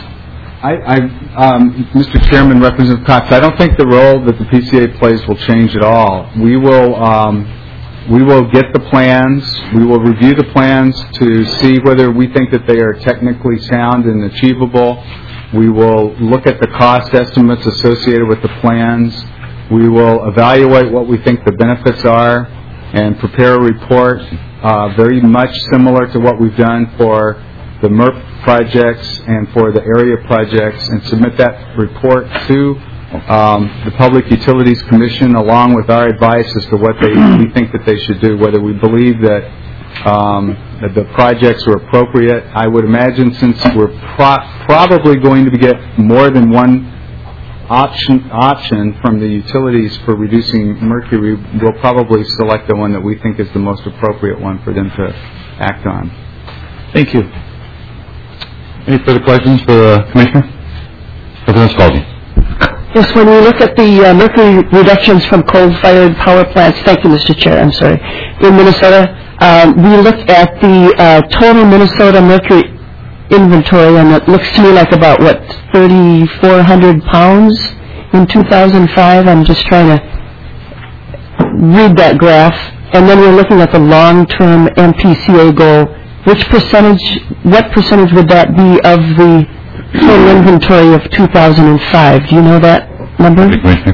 Mr. Chairman, Representative Cox, I don't think the role that the PCA plays will change at all. We will get the plans. We will review the plans to see whether we think that they are technically sound and achievable. We will look at the cost estimates associated with the plans. We will evaluate what we think the benefits are and prepare a report very much similar to what we've done for the MERP projects and for the area projects, and submit that report to the Public Utilities Commission along with our advice as to what we think that they should do, whether we believe that the projects are appropriate. I would imagine, since we're probably going to get more than one option from the utilities for reducing mercury, we'll probably select the one that we think is the most appropriate one for them to act on. Thank you. Any further questions for the Commissioner? Representative Scalzi. Yes, when we look at the mercury reductions from coal-fired power plants, thank you, Mr. Chair, I'm sorry, in Minnesota, we look at the total Minnesota mercury inventory, and it looks to me like about, 3,400 pounds in 2005. I'm just trying to read that graph. And then we're looking at the long-term MPCA goal. What percentage would that be of the total inventory of 2005? Do you know that number?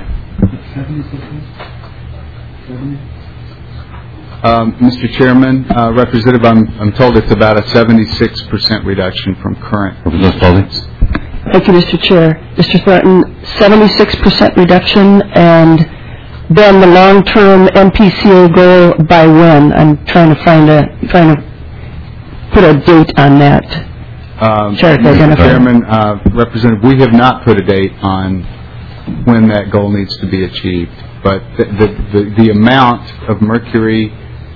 Mr. Chairman, Representative, I'm told it's about a 76% reduction from current. Thank you, Mr. Chair. Mr. Thornton, 76% reduction, and then the long-term MPCA goal by when? I'm trying to put a date on that. Mr. Chairman, Representative, we have not put a date on when that goal needs to be achieved, but the amount of mercury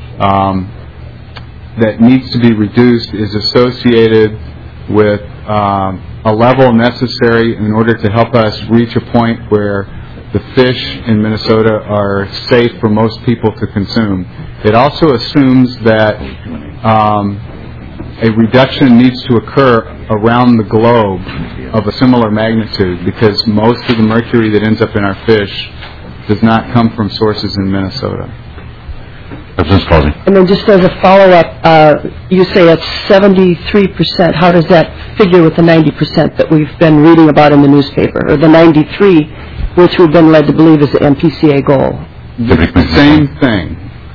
that needs to be reduced is associated with a level necessary in order to help us reach a point where the fish in Minnesota are safe for most people to consume. It also assumes that a reduction needs to occur around the globe of a similar magnitude, because most of the mercury that ends up in our fish does not come from sources in Minnesota. And then just as a follow-up, you say it's 73%. How does that figure with the 90% that we've been reading about in the newspaper, or the 93%, which we've been led to believe is the MPCA goal? The same thing.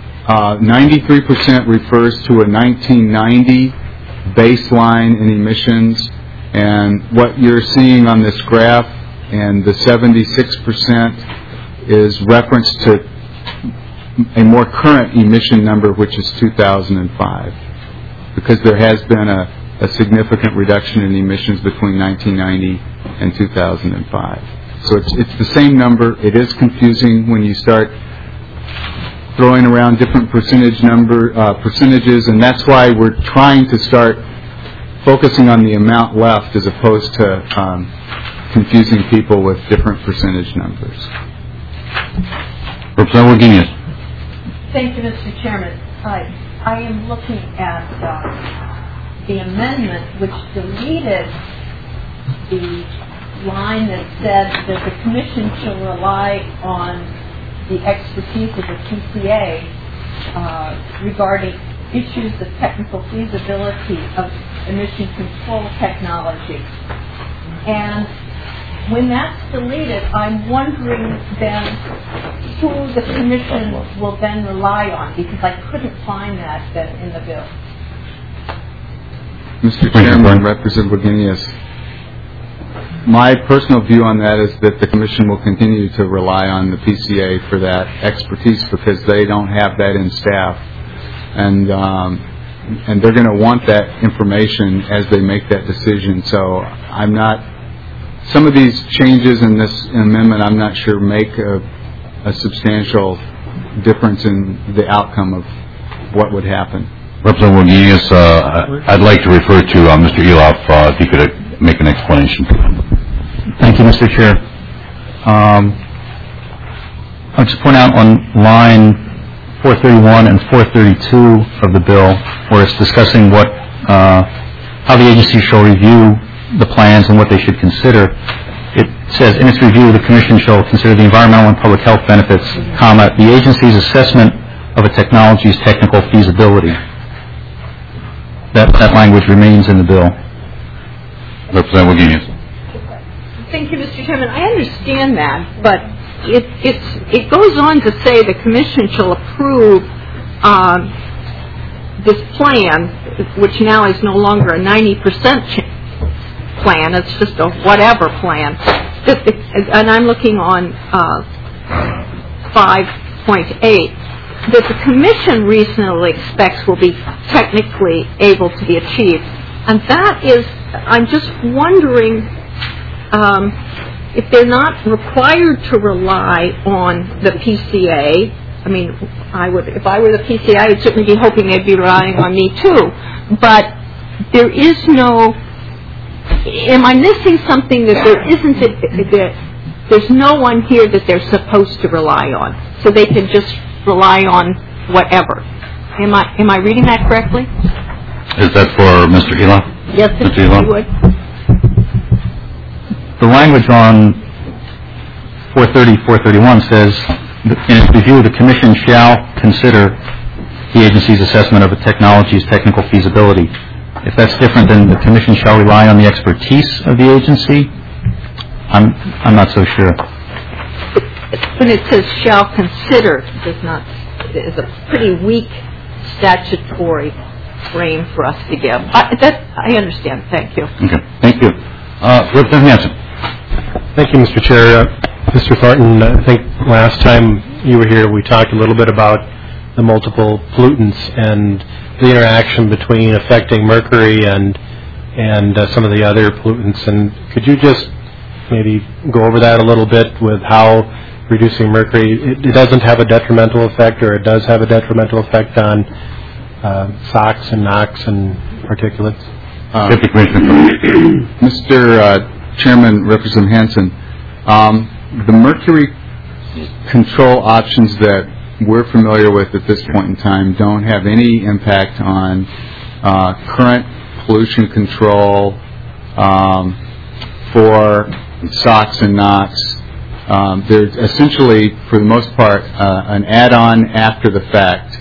93% refers to a 1990 baseline in emissions, and what you're seeing on this graph and the 76% is reference to a more current emission number, which is 2005, because there has been a significant reduction in emissions between 1990 and 2005. So it's the same number. It is confusing when you start throwing around different percentages, and that's why we're trying to start focusing on the amount left as opposed to confusing people with different percentage numbers. Representative Wagenius. Thank you, Mr. Chairman. I am looking at the amendment which deleted the line that said that the Commission shall rely on the expertise of the PCA regarding issues of technical feasibility of emission control technology. And when that's deleted, I'm wondering then who the Commission will then rely on, because I couldn't find that then in the bill. Mr. Chairman, Representative Wagenius, my personal view on that is that the Commission will continue to rely on the PCA for that expertise, because they don't have that in staff, and they're going to want that information as they make that decision. So I'm not. Some of these changes in this amendment, I'm not sure make a substantial difference in the outcome of what would happen. Representative Wagenius, I'd like to refer to Mr. Eloff if he could make an explanation. Thank you, Mr. Chair. I'll just point out on line 431 and 432 of the bill, where it's discussing how the agency shall review the plans and what they should consider. It says, in its review, the Commission shall consider the environmental and public health benefits, the agency's assessment of a technology's technical feasibility. That language remains in the bill. Representative Wagenius. Thank you, Mr. Chairman. I understand that, but it goes on to say the Commission shall approve this plan, which now is no longer a 90% plan. It's just a whatever plan. And I'm looking on 5.8 that the Commission reasonably expects will be technically able to be achieved. And that is, I'm just wondering if they're not required to rely on the PCA, I mean, if I were the PCA, I would certainly be hoping they'd be relying on me too. But there is no. Am I missing something that there isn't? That there's no one here that they're supposed to rely on, so they can just rely on whatever. Am I reading that correctly? Is that for Mr. Elam? Yes, Mr. Elam? you would. The language on 430, 431 says, in its review, the Commission shall consider the agency's assessment of a technology's technical feasibility. If that's different than the Commission shall rely on the expertise of the agency, I'm not so sure. When it says shall consider, is a pretty weak statutory frame for us to give. I understand. Thank you. Okay. Thank you. Representative Hanson. Thank you, Mr. Chair. Mr. Thornton, I think last time you were here we talked a little bit about the multiple pollutants and the interaction between affecting mercury and some of the other pollutants. And could you just maybe go over that a little bit with how reducing mercury, it doesn't have a detrimental effect, or it does have a detrimental effect on SOx and NOx and particulates? Mr. Chairman, Representative Hanson, the mercury control options that we're familiar with at this point in time don't have any impact on current pollution control for SOx and NOx. They're essentially, for the most part, an add-on after the fact,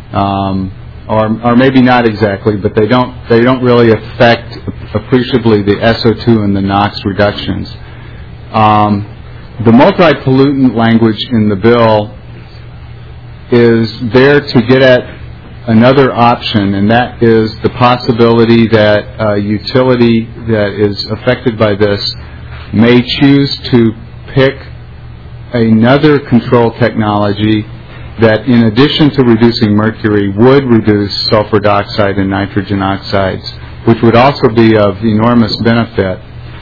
or maybe not exactly, but they don't really affect appreciably the SO2 and the NOx reductions. The multi-pollutant language in the bill is there to get at another option, and that is the possibility that a utility that is affected by this may choose to pick another control technology that, in addition to reducing mercury, would reduce sulfur dioxide and nitrogen oxides, which would also be of enormous benefit.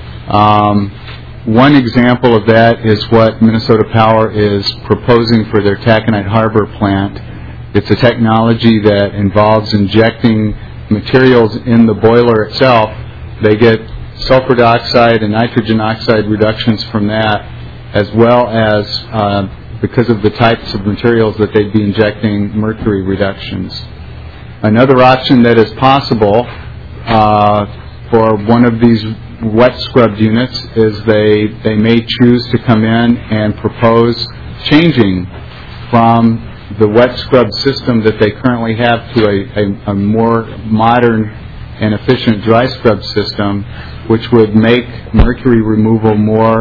One example of that is what Minnesota Power is proposing for their Taconite Harbor plant. It's a technology that involves injecting materials in the boiler itself. They get sulfur dioxide and nitrogen oxide reductions from that, as well as, because of the types of materials that they'd be injecting, mercury reductions. Another option that is possible for one of these wet scrubbed units is they may choose to come in and propose changing from the wet scrub system that they currently have to a more modern and efficient dry scrub system, which would make mercury removal more,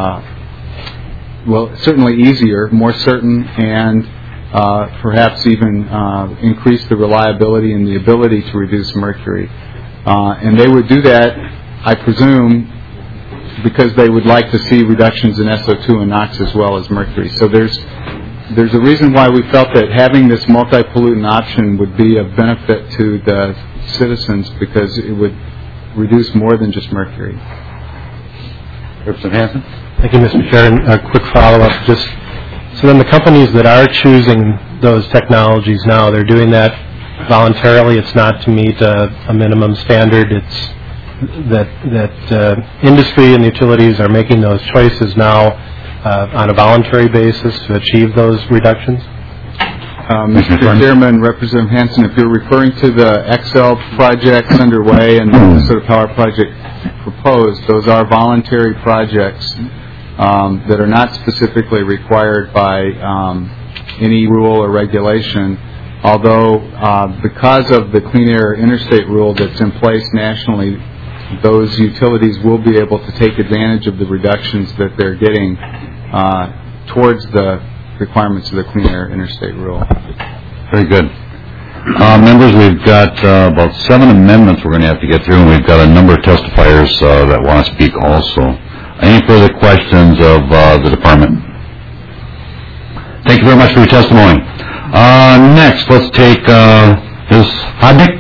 certainly easier, more certain, and perhaps even increase the reliability and the ability to reduce mercury. And they would do that, I presume, because they would like to see reductions in SO2 and NOx as well as mercury. So there's a reason why we felt that having this multi-pollutant option would be of benefit to the citizens, because it would reduce more than just mercury. Representative Hanson? Thank you, Mr. Chair. And a quick follow-up. So then the companies that are choosing those technologies now, they're doing that voluntarily. It's not to meet a minimum standard. It's that industry and utilities are making those choices now on a voluntary basis to achieve those reductions? Mr. Chairman, Representative Hanson, if you're referring to the Excel projects underway and the Minnesota Power project proposed, those are voluntary projects that are not specifically required by any rule or regulation, although because of the Clean Air Interstate rule that's in place nationally, those utilities will be able to take advantage of the reductions that they're getting towards the requirements of the Clean Air Interstate rule. Very good. Members, we've got about 7 amendments we're going to have to get through, and we've got a number of testifiers that want to speak also. Any further questions of the department? Thank you very much for your testimony. Next, let's take Ms. Hodnick.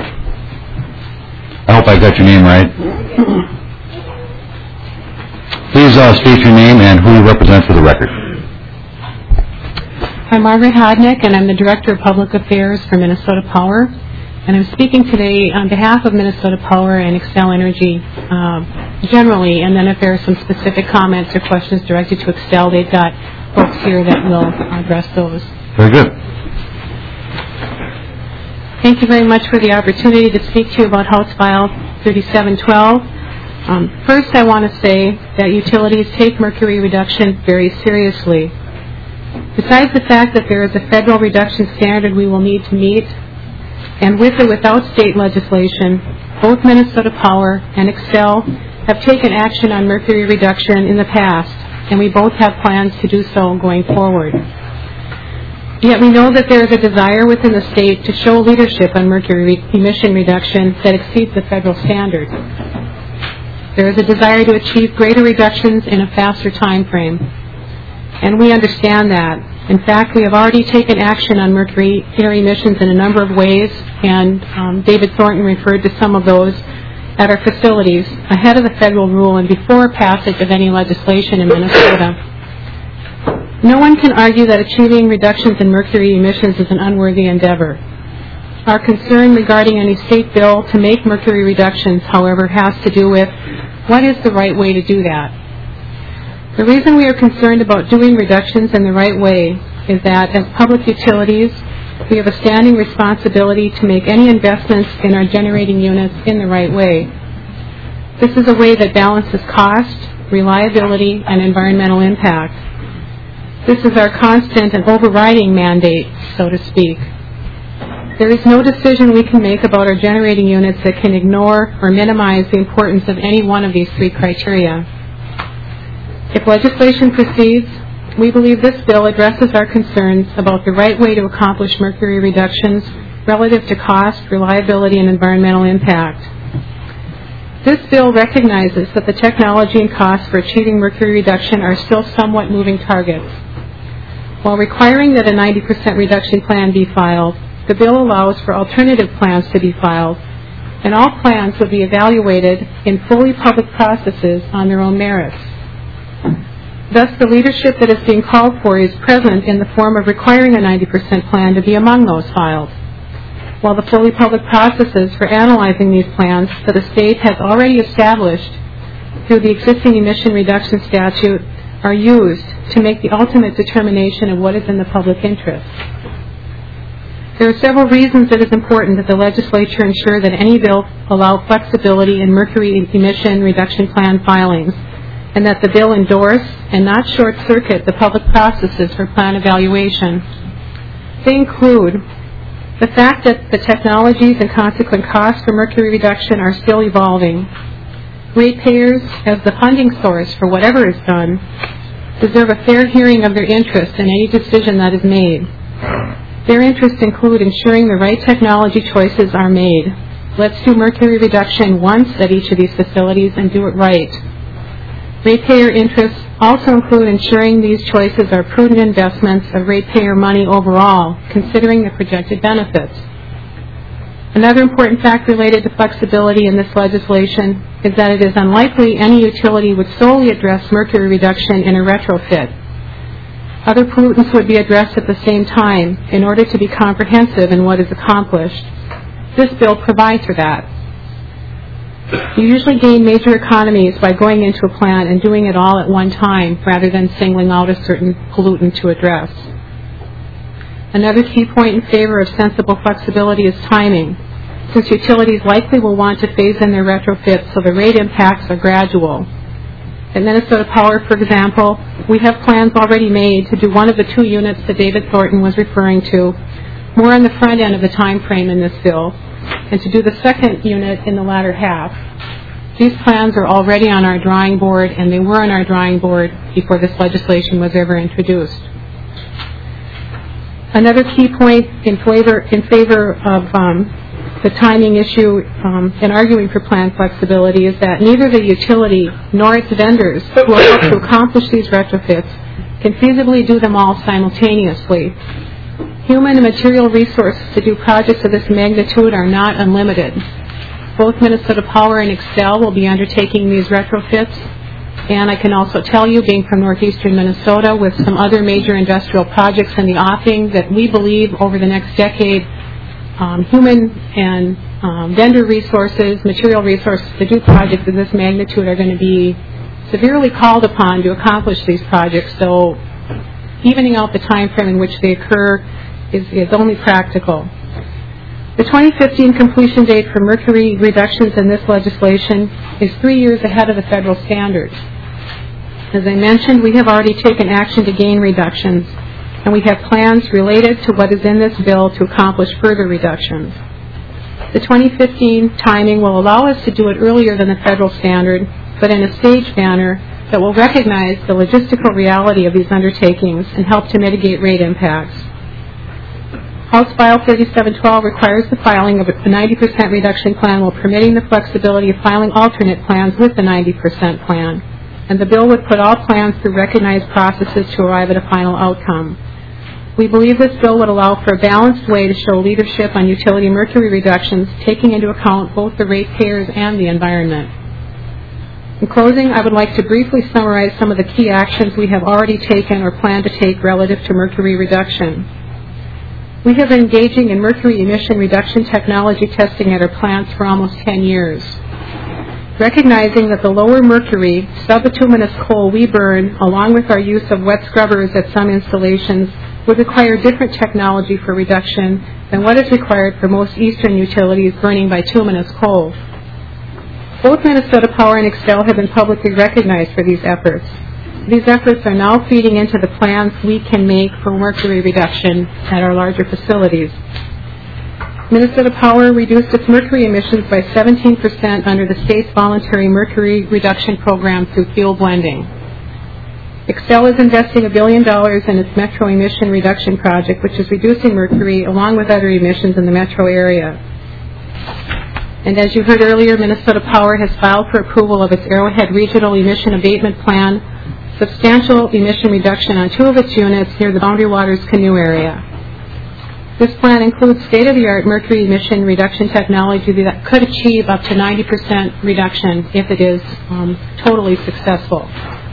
I hope I got your name right. Please state your name and who you represent for the record. I'm Margaret Hodnick, and I'm the Director of Public Affairs for Minnesota Power. And I'm speaking today on behalf of Minnesota Power and Xcel Energy generally, and then if there are some specific comments or questions directed to Xcel, they've got folks here that will address those. Very good. Thank you very much for the opportunity to speak to you about House File 3712. First, I want to say that utilities take mercury reduction very seriously. Besides the fact that there is a federal reduction standard we will need to meet, and with or without state legislation, both Minnesota Power and Xcel have taken action on mercury reduction in the past, and we both have plans to do so going forward. Yet we know that there is a desire within the state to show leadership on mercury emission reduction that exceeds the federal standard. There is a desire to achieve greater reductions in a faster time frame, and we understand that. In fact, we have already taken action on mercury air emissions in a number of ways, and David Thornton referred to some of those at our facilities ahead of the federal rule and before passage of any legislation in Minnesota. No one can argue that achieving reductions in mercury emissions is an unworthy endeavor. Our concern regarding any state bill to make mercury reductions, however, has to do with what is the right way to do that. The reason we are concerned about doing reductions in the right way is that as public utilities, we have a standing responsibility to make any investments in our generating units in the right way. This is a way that balances cost, reliability, and environmental impact. This is our constant and overriding mandate, so to speak. There is no decision we can make about our generating units that can ignore or minimize the importance of any one of these three criteria. If legislation proceeds, we believe this bill addresses our concerns about the right way to accomplish mercury reductions relative to cost, reliability, and environmental impact. This bill recognizes that the technology and costs for achieving mercury reduction are still somewhat moving targets. While requiring that a 90% reduction plan be filed, the bill allows for alternative plans to be filed, and all plans will be evaluated in fully public processes on their own merits. Thus, the leadership that is being called for is present in the form of requiring a 90% plan to be among those filed, while the fully public processes for analyzing these plans that the state has already established through the existing emission reduction statute are used to make the ultimate determination of what is in the public interest. There are several reasons it is important that the legislature ensure that any bill allow flexibility in mercury emission reduction plan filings, and that the bill endorse and not short-circuit the public processes for plan evaluation. They include the fact that the technologies and consequent costs for mercury reduction are still evolving. Ratepayers, as the funding source for whatever is done, deserve a fair hearing of their interest in any decision that is made. Their interests include ensuring the right technology choices are made. Let's do mercury reduction once at each of these facilities and do it right. Ratepayer interests also include ensuring these choices are prudent investments of ratepayer money overall, considering the projected benefits. Another important fact related to flexibility in this legislation is that it is unlikely any utility would solely address mercury reduction in a retrofit. Other pollutants would be addressed at the same time in order to be comprehensive in what is accomplished. This bill provides for that. You usually gain major economies by going into a plant and doing it all at one time rather than singling out a certain pollutant to address. Another key point in favor of sensible flexibility is timing, since utilities likely will want to phase in their retrofits so the rate impacts are gradual. At Minnesota Power, for example, we have plans already made to do one of the two units that David Thornton was referring to, more on the front end of the time frame in this bill, and to do the second unit in the latter half. These plans are already on our drawing board, and they were on our drawing board before this legislation was ever introduced. Another key point in favor of the timing issue in arguing for plan flexibility is that neither the utility nor its vendors who will help to accomplish these retrofits can feasibly do them all simultaneously. Human and material resources to do projects of this magnitude are not unlimited. Both Minnesota Power and Xcel will be undertaking these retrofits, And I can also tell you, being from northeastern Minnesota, with some other major industrial projects in the offing, that we believe over the next decade, human and vendor resources, material resources to do projects of this magnitude are going to be severely called upon to accomplish these projects. So evening out the time frame in which they occur is only practical. The 2015 completion date for mercury reductions in this legislation is 3 years ahead of the federal standards. As I mentioned, we have already taken action to gain reductions, and we have plans related to what is in this bill to accomplish further reductions. The 2015 timing will allow us to do it earlier than the federal standard, but in a staged manner that will recognize the logistical reality of these undertakings and help to mitigate rate impacts. House File 3712 requires the filing of a 90% reduction plan while permitting the flexibility of filing alternate plans with the 90% plan. And the bill would put all plans through recognized processes to arrive at a final outcome. We believe this bill would allow for a balanced way to show leadership on utility mercury reductions, taking into account both the ratepayers and the environment. In closing, I would like to briefly summarize some of the key actions we have already taken or plan to take relative to mercury reduction. We have been engaging in mercury emission reduction technology testing at our plants for almost 10 years. Recognizing that the lower mercury subbituminous coal we burn, along with our use of wet scrubbers at some installations, would require different technology for reduction than what is required for most eastern utilities burning bituminous coal. Both Minnesota Power and Xcel have been publicly recognized for these efforts. These efforts are now feeding into the plans we can make for mercury reduction at our larger facilities. Minnesota Power reduced its mercury emissions by 17% under the state's voluntary mercury reduction program through fuel blending. Xcel is investing $1 billion in its metro emission reduction project, which is reducing mercury along with other emissions in the metro area. And as you heard earlier, Minnesota Power has filed for approval of its Arrowhead Regional Emission Abatement Plan, substantial emission reduction on 2 of its units near the Boundary Waters Canoe area. This plan includes state-of-the-art mercury emission reduction technology that could achieve up to 90% reduction if it is totally successful.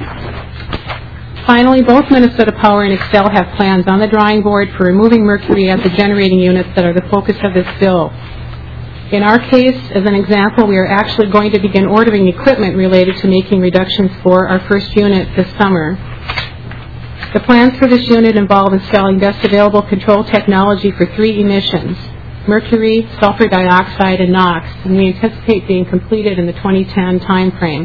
Finally, both Minnesota Power and Xcel have plans on the drawing board for removing mercury at the generating units that are the focus of this bill. In our case, as an example, we are actually going to begin ordering equipment related to making reductions for our first unit this summer. The plans for this unit involve installing best available control technology for 3 emissions: mercury, sulfur dioxide, and NOx, and we anticipate being completed in the 2010 timeframe.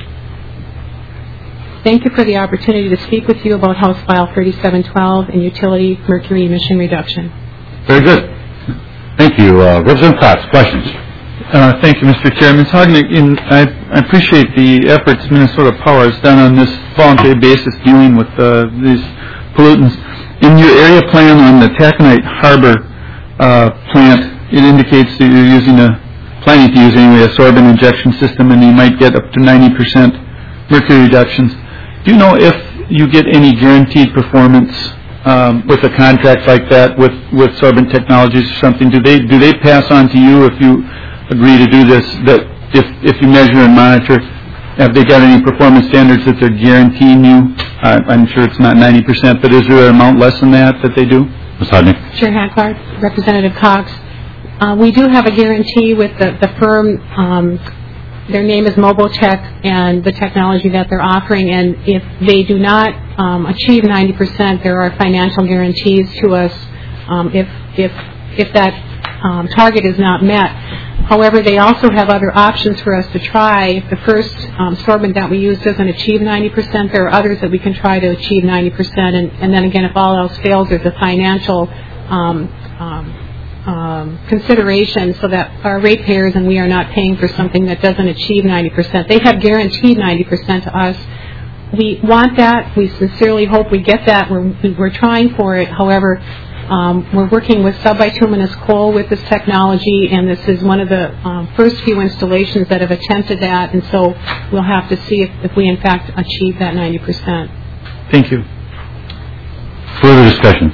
Thank you for the opportunity to speak with you about House File 3712 and utility mercury emission reduction. Very good. Thank you. Representative Cox, questions? Thank you, Mr. Chair. Ms. Hognick, I appreciate the efforts Minnesota Power has done on this voluntary basis dealing with these pollutants. In your area plan on the Taconite Harbor plant, it indicates that you're planning to use anyway, a sorbent injection system, and you might get up to 90% mercury reductions. Do you know if you get any guaranteed performance with a contract like that with sorbent technologies or something? Do they pass on to you if you agree to do this, that if you measure and monitor, have they got any performance standards that they're guaranteeing you? I'm sure it's not 90%, but is there an amount less than that they do? Ms. Hodnick. Chair Hackard, Representative Cox. We do have a guarantee with the firm. Their name is Mobotech, and the technology that they're offering. And if they do not achieve 90%, there are financial guarantees to us if that target is not met. However, they also have other options for us to try. If the first sorbent that we use doesn't achieve 90%, there are others that we can try to achieve 90%. And then again, if all else fails, there's a financial consideration so that our ratepayers and we are not paying for something that doesn't achieve 90%. They have guaranteed 90% to us. We want that. We sincerely hope we get that. We're trying for it. However, we're working with subbituminous coal with this technology, and this is one of the first few installations that have attempted that, and so we'll have to see if we in fact achieve that 90%. Thank you. Further discussion?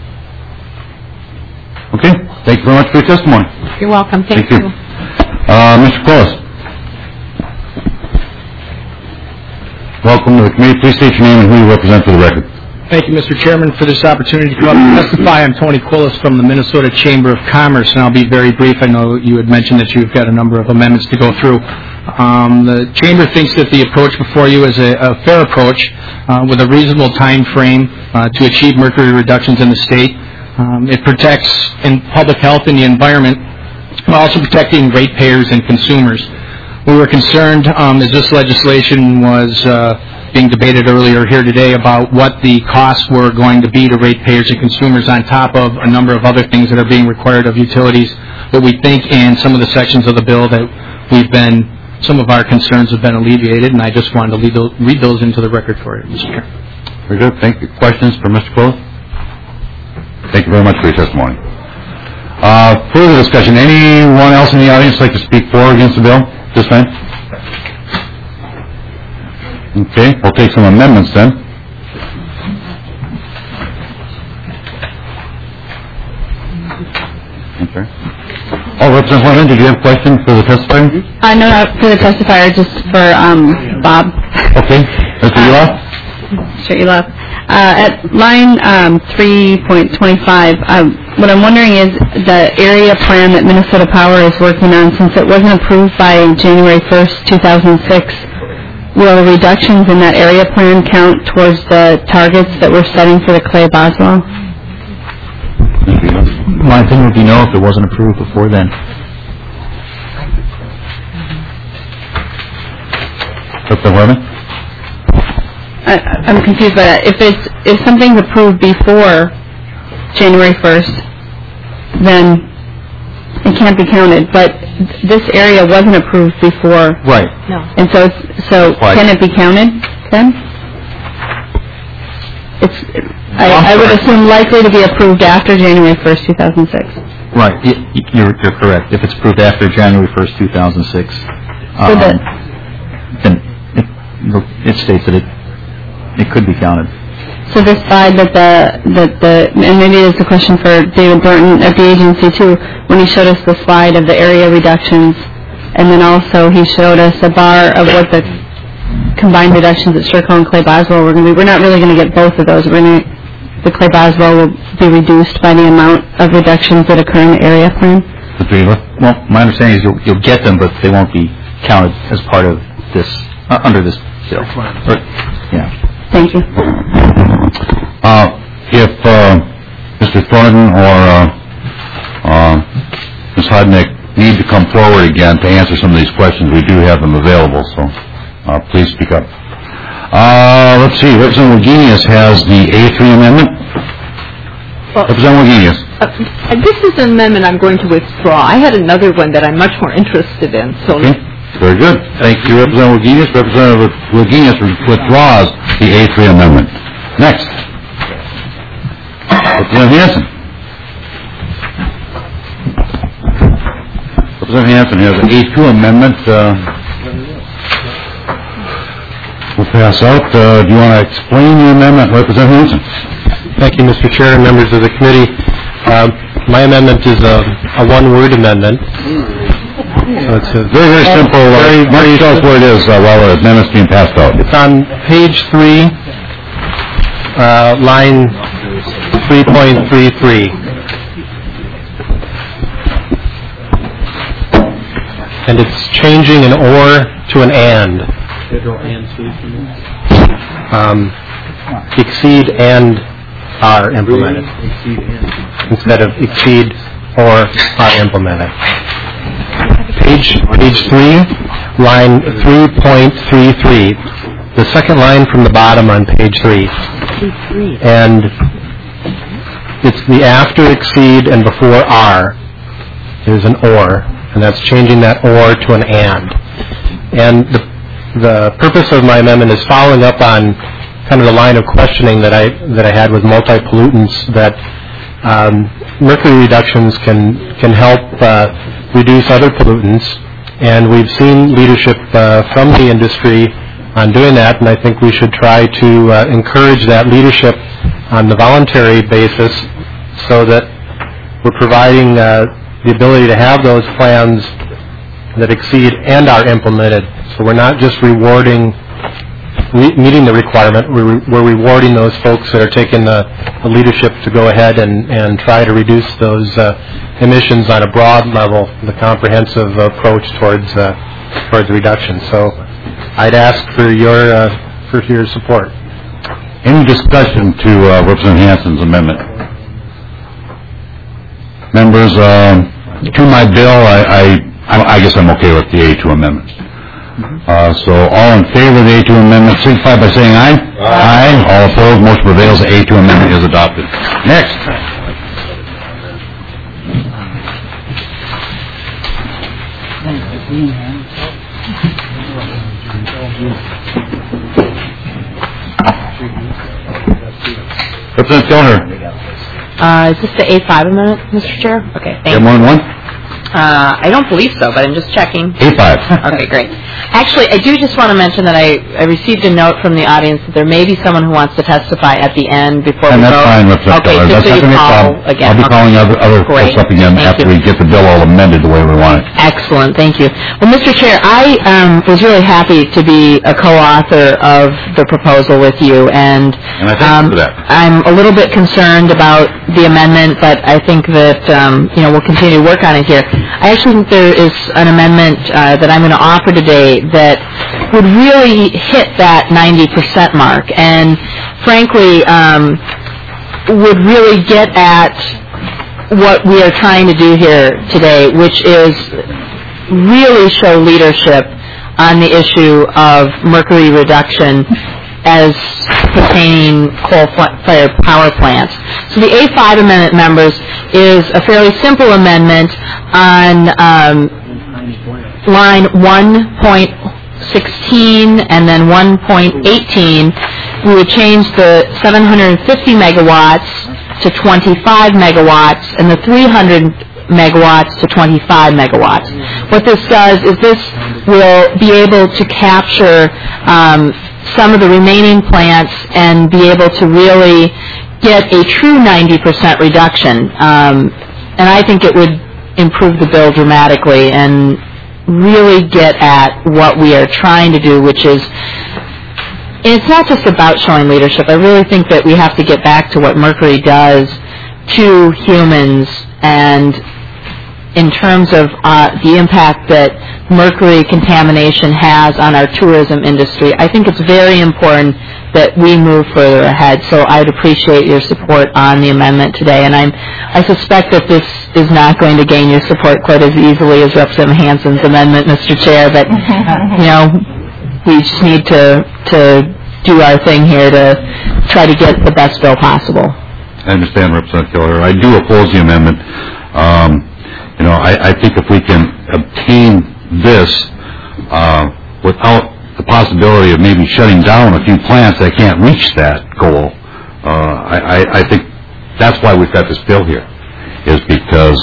Okay. Thank you very much for your testimony. You're welcome. Thank you. Mr. Close. Welcome to the committee. Please state your name and who you represent for the record. Thank you, Mr. Chairman, for this opportunity to come up and testify. I'm Tony Quillis from the Minnesota Chamber of Commerce, and I'll be very brief. I know you had mentioned that you've got a number of amendments to go through. The Chamber thinks that the approach before you is a fair approach with a reasonable time frame to achieve mercury reductions in the state. It protects in public health and the environment, while also protecting ratepayers and consumers. We were concerned, as this legislation was being debated earlier here today, about what the costs were going to be to ratepayers and consumers on top of a number of other things that are being required of utilities. But we think in some of the sections of the bill that some of our concerns have been alleviated, and I just wanted to read those into the record for you, Mr. Chairman. Very good. Thank you. Questions for Mr. Quillis? Thank you very much for your testimony. Further discussion. Anyone else in the audience like to speak for or against the bill this time? Okay, we'll take some amendments then. Okay. Representative Horton, did you have a question for the testifier? No, not for the testifier, just for Bob. Okay. Mr. Eloff? Mr. Eloff. At line 3.25, what I'm wondering is the area plan that Minnesota Power is working on, since it wasn't approved by January 1st, 2006, will the reductions in that area plan count towards the targets that we're setting for the Clay Boswell? My opinion would be no if it wasn't approved before then. Dr. Horman? I'm confused by that. If something's approved before January 1st, then it can't be counted. But this area wasn't approved before. Right. No. And so can it be counted then? I would assume likely to be approved after January 1st, 2006. Right. You're correct. If it's approved after January 1st, 2006, then it states that it could be counted. So this slide and maybe there's a question for David Burton at the agency too, when he showed us the slide of the area reductions, and then also he showed us a bar of what the combined reductions at Sherco and Clay Boswell were going to be. We're not really going to get both of those. The Clay Boswell will be reduced by the amount of reductions that occur in the area plan. Well, my understanding is you'll get them, but they won't be counted as part of this under this bill. Yeah. Thank you. If Mr. Thornton or Ms. Hodnick need to come forward again to answer some of these questions, we do have them available, so please speak up. Let's see. Representative Wagenius has the A3 amendment. Representative Wagenius. This is an amendment I'm going to withdraw. I had another one that I'm much more interested in. So. Okay. Very good. Thank you, Representative Wagenius. Representative Wagenius withdraws the A3 amendment. Next. Representative Hanson. Representative Hanson has an A2 amendment. We'll pass out. Do you want to explain the amendment, Representative Hanson? Thank you, Mr. Chair and members of the committee. My amendment is a one-word amendment. So it's a very, very simple. Marty, tell us what it is while the amendment's being passed out. It's on page 3, line 3.33. And it's changing an or to an and. Exceed and are implemented instead of exceed or are implemented. Page 3, line 3.33, the second line from the bottom on page 3. And it's the after exceed and before are is an or, and that's changing that or to an and. And the purpose of my amendment is following up on kind of the line of questioning that I had with multi-pollutants, that mercury reductions can help reduce other pollutants, and we've seen leadership from the industry on doing that, and I think we should try to encourage that leadership on the voluntary basis so that we're providing the ability to have those plans that exceed and are implemented. So we're not just rewarding meeting the requirement. We're rewarding those folks that are taking the leadership to go ahead and try to reduce those emissions on a broad level, the comprehensive approach towards reduction. So I'd ask for your support. Any discussion to Representative Hansen's amendment? Members, to my bill, I guess I'm okay with the A2 amendment. So all in favor of the A2 amendment, signify by saying aye. Aye. All opposed, motion prevails. The A2 amendment is adopted. Next. Representative Kellner. Is this the A5 amendment, Mr. Chair? Okay, thank you. More than one? I don't believe so, but I'm just checking. A5. Okay, great. Actually, I do just want to mention that I received a note from the audience that there may be someone who wants to testify at the end before we vote. And that's fine, Representative Kellner. Okay, just so you call again. I'll be calling other folks up again after we get the bill all amended the way we want it. Excellent, thank you. Well, Mr. Chair, I was really happy to be a co-author of the proposal with you, and I thank you for that. I'm a little bit concerned about the amendment, but I think that we'll continue to work on it here. I actually think there is an amendment that I'm going to offer today that would really hit that 90% mark, and frankly would really get at what we are trying to do here today, which is really show leadership on the issue of mercury reduction as pertaining coal-fired power plants. So the A5 amendment, members, is a fairly simple amendment on line 1.16 and then 1.18. We would change the 750 megawatts to 25 megawatts and the 300 megawatts to 25 megawatts. What this does is this will be able to capture some of the remaining plants and be able to really get a true 90% reduction. And I think it would improve the bill dramatically and really get at what we are trying to do, which is, it's not just about showing leadership. I really think that we have to get back to what mercury does to humans, and in terms of the impact that mercury contamination has on our tourism industry. I think it's very important that we move further ahead, so I'd appreciate your support on the amendment today, and I suspect that this is not going to gain your support quite as easily as Representative Hansen's amendment, Mr. Chair, but, we just need to do our thing here to try to get the best bill possible. I understand, Representative Keller. I do oppose the amendment. I think if we can obtain this without the possibility of maybe shutting down a few plants that can't reach that goal, I think that's why we've got this bill here, is because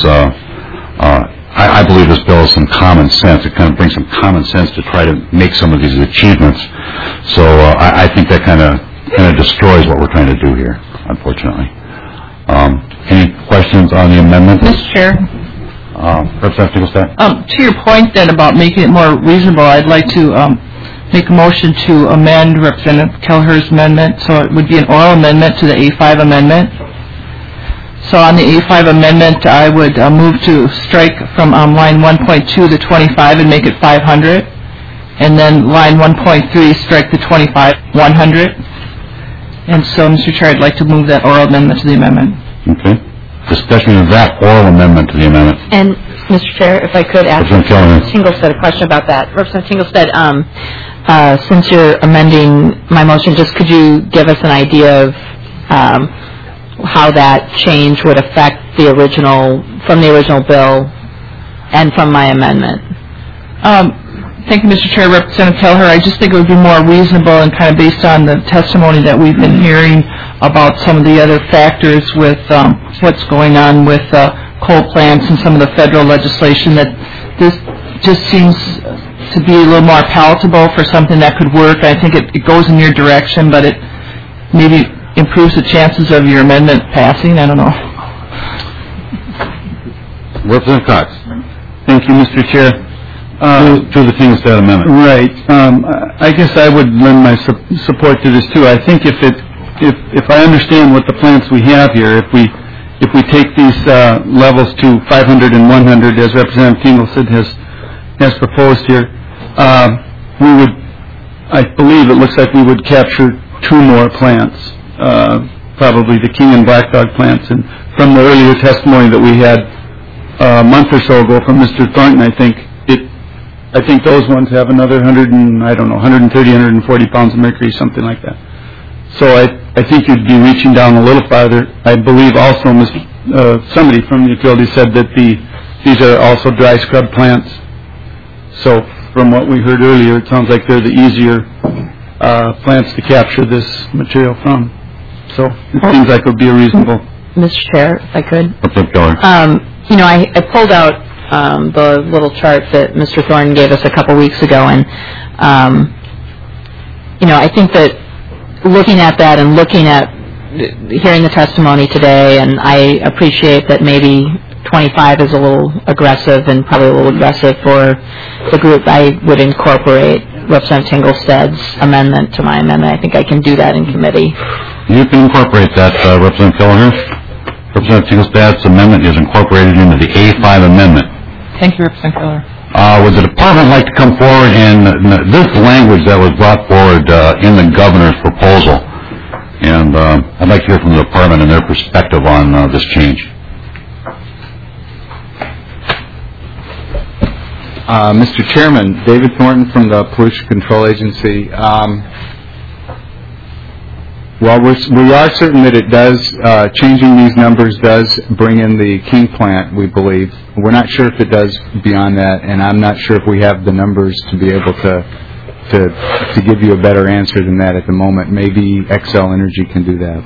I believe this bill has some common sense. It kind of brings some common sense to try to make some of these achievements. So I think that kind of destroys what we're trying to do here, unfortunately. Any questions on the amendment? Mr. Chair. Representative Finkelstein? To your point then about making it more reasonable, I'd like to make a motion to amend Representative Kelleher's amendment, so it would be an oral amendment to the A5 amendment. So on the A5 amendment, I would move to strike from line 1.2 the 25 and make it 500, and then line 1.3 strike the 25 100. And so, Mr. Chair, I'd like to move that oral amendment to the amendment. Okay. Discussion of that oral amendment to the amendment. And, Mr. Chair, if I could ask Representative Tinglestead a question about that. Representative Tinglestead, since you're amending my motion, just could you give us an idea of how that change would affect from the original bill and from my amendment? Thank you, Mr. Chair. Representative Kelleher, I just think it would be more reasonable and kind of based on the testimony that we've been hearing about some of the other factors with what's going on with coal plants and some of the federal legislation, that this just seems to be a little more palatable for something that could work. I think it goes in your direction, but it maybe improves the chances of your amendment passing. I don't know. Representative Cox. Thank you, Mr. Chair. To the Tinglestad amendment. Right. I guess I would lend my support to this too. I think if I understand what the plants we have here, if we take these levels to 500 and 100 as Representative Tinglestad has proposed here, we would, I believe it looks like we would capture 2 more plants, probably the King and Black Dog plants. And from the earlier testimony that we had a month or so ago from Mr. Thornton, I think those ones have another 130, 140 pounds of mercury, something like that. So I think you'd be reaching down a little farther. I believe also somebody from the utility said that these are also dry scrub plants. So from what we heard earlier, it sounds like they're the easier plants to capture this material from. So it seems like it would be a reasonable. Mr. Chair, if I could. What's up, Keller? I pulled out the little chart that Mr. Thornton gave us a couple weeks ago, and I think that looking at that and looking at hearing the testimony today, and I appreciate that maybe 25 is a little aggressive and probably a little aggressive for the group. I would incorporate Representative Tinglestad's amendment to my amendment. I think I can do that in committee. You can incorporate that, Representative Kelleher. Representative Tinglestad's amendment is incorporated into the A5 amendment. Thank you, Representative Keller. Would the department like to come forward and this language that was brought forward in the governor's proposal? And I'd like to hear from the department and their perspective on this change. Mr. Chairman, David Thornton from the Pollution Control Agency. Well, we are certain that it does, changing these numbers does bring in the King plant, we believe. We're not sure if it does beyond that, and I'm not sure if we have the numbers to be able to give you a better answer than that at the moment. Maybe Xcel Energy can do that.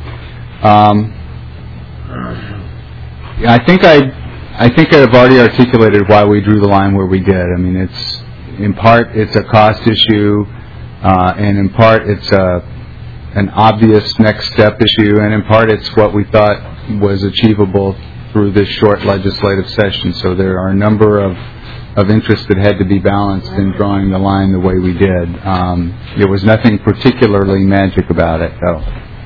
I think I've already articulated why we drew the line where we did. I mean, in part it's a cost issue, and in part it's an obvious next step issue, and in part it's what we thought was achievable through this short legislative session. So there are a number of interests that had to be balanced in drawing the line the way we did. There was nothing particularly magic about it, though.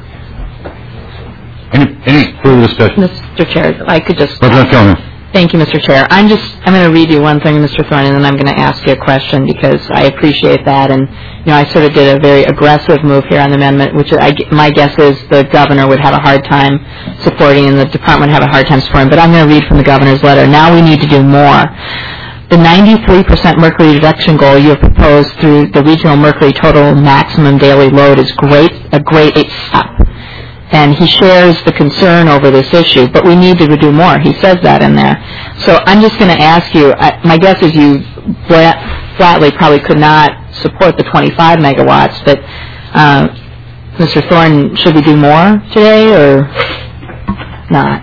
Any further discussion? Mr. Chair, if I could just... Representative Kelleher. Thank you, Mr. Chair. I'm going to read you one thing, Mr. Thorne, and then I'm going to ask you a question because I appreciate that. And, I sort of did a very aggressive move here on the amendment, which my guess is the governor would have a hard time supporting and the department would have a hard time supporting. But I'm going to read from the governor's letter. Now we need to do more. The 93% mercury reduction goal you have proposed through the regional mercury total maximum daily load is a great step. And he shares the concern over this issue, but we need to do more. He says that in there. So I'm just going to ask you, my guess is you flatly probably could not support the 25 megawatts, but Mr. Thorne, should we do more today or not?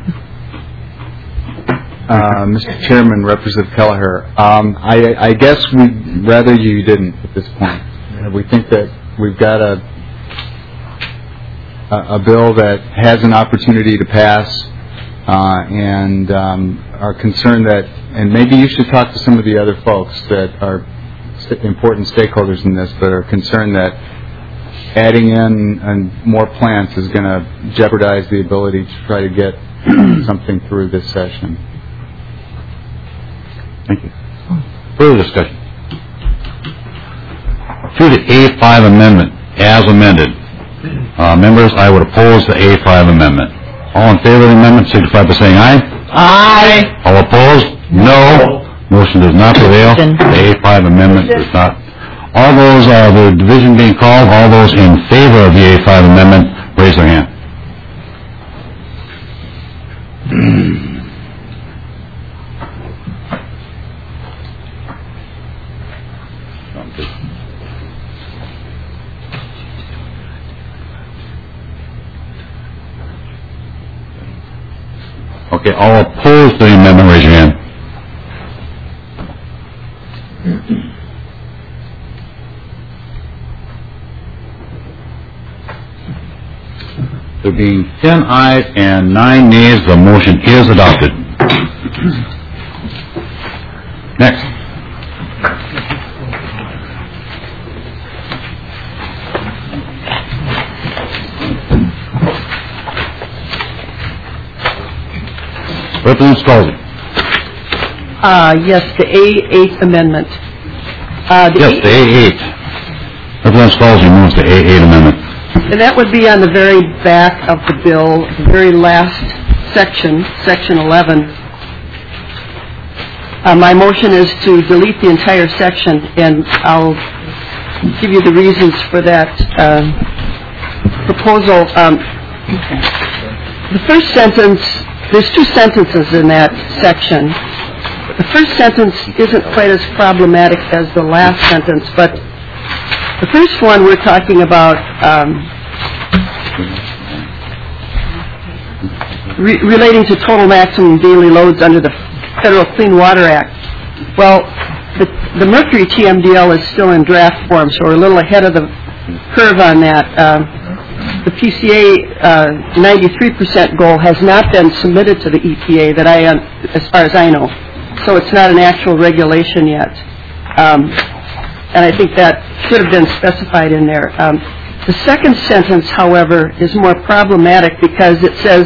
Mr. Chairman, Representative Kelleher, I guess we'd rather you didn't at this point. We think that we've got a bill that has an opportunity to pass, and are concerned that, and maybe you should talk to some of the other folks that are important stakeholders in this, but are concerned that adding in more plants is going to jeopardize the ability to try to get something through this session. Thank you. Further discussion. Through the A5 amendment, as amended, members, I would oppose the A5 amendment. All in favor of the amendment, signify by saying aye. Aye. All opposed? No. Motion does not prevail. The A5 amendment does not. All those, the division being called, all those in favor of the A5 amendment, raise their hand. Okay, all opposed to the amendment, raise your hand. There being 10 ayes and 9 nays, the motion is adopted. Next. Representative Scully. Yes, the A8 amendment. Yes, the A8. Representative Scully moves the A8 amendment. And that would be on the very back of the bill, the very last section, section 11. My motion is to delete the entire section, and I'll give you the reasons for that proposal. The first sentence, there's two sentences in that section. The first sentence isn't quite as problematic as the last sentence, but the first one we're talking about relating to total maximum daily loads under the Federal Clean Water Act. Well, the Mercury TMDL is still in draft form, so we're a little ahead of the curve on that. The PCA 93% goal has not been submitted to the EPA as far as I know, so it's not an actual regulation yet. And I think that should have been specified in there. The second sentence, however, is more problematic because it says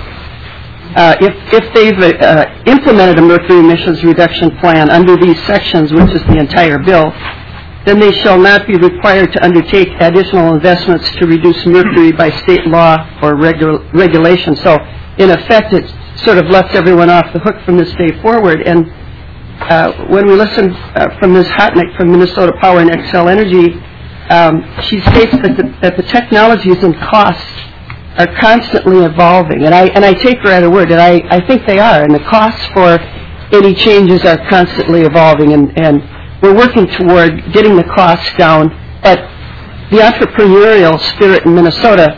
if they've implemented a mercury emissions reduction plan under these sections, which is the entire bill, then they shall not be required to undertake additional investments to reduce mercury by state law or regulation. So, in effect, it sort of lets everyone off the hook from this day forward. And when we listen from Ms. Hotnick from Minnesota Power and Xcel Energy, she states that the technologies and costs are constantly evolving, and I take her at her word, and I think they are, and the costs for any changes are constantly evolving, and we're working toward getting the costs down. But the entrepreneurial spirit in Minnesota,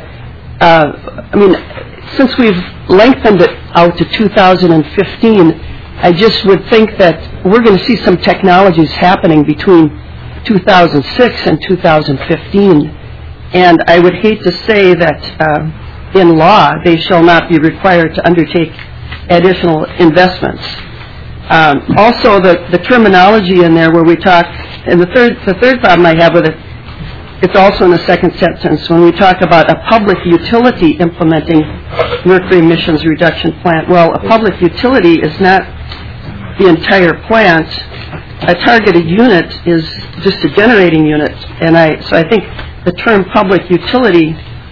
since we've lengthened it out to 2015, I just would think that we're going to see some technologies happening between 2006 and 2015, and I would hate to say that in law they shall not be required to undertake additional investments. Also, the terminology in there where we talk, and the third problem I have with it, it's also in the second sentence when we talk about a public utility implementing mercury emissions reduction plant. Well, a public utility is not the entire plant. A targeted unit is just a generating unit, and so I think the term public utility,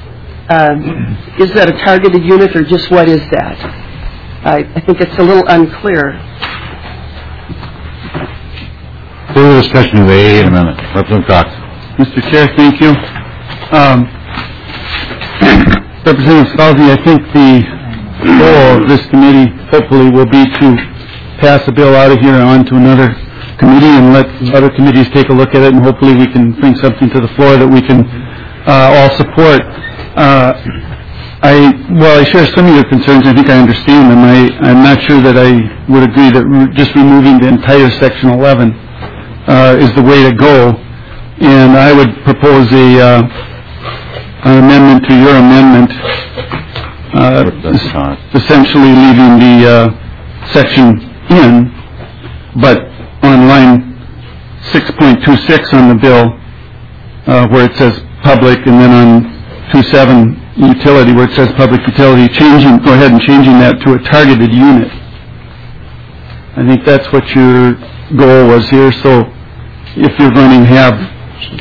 is that a targeted unit or just what is that? I think it's a little unclear. Further discussion of the A8 amendment. Representative Cox. Mr. Chair, thank you. Representative Scalzi, I think the goal of this committee hopefully will be to pass a bill out of here and on to another committee and let other committees take a look at it, and hopefully we can bring something to the floor that we can all support. I share some of your concerns. I think I understand them. I'm not sure that I would agree that just removing the entire Section 11 is the way to go. And I would propose an amendment to your amendment, essentially leaving the section in, but on line 6.26 on the bill, where it says public, and then on 2.7 utility, where it says public utility, go ahead and changing that to a targeted unit. I think that's what your goal was here. So if you're going to have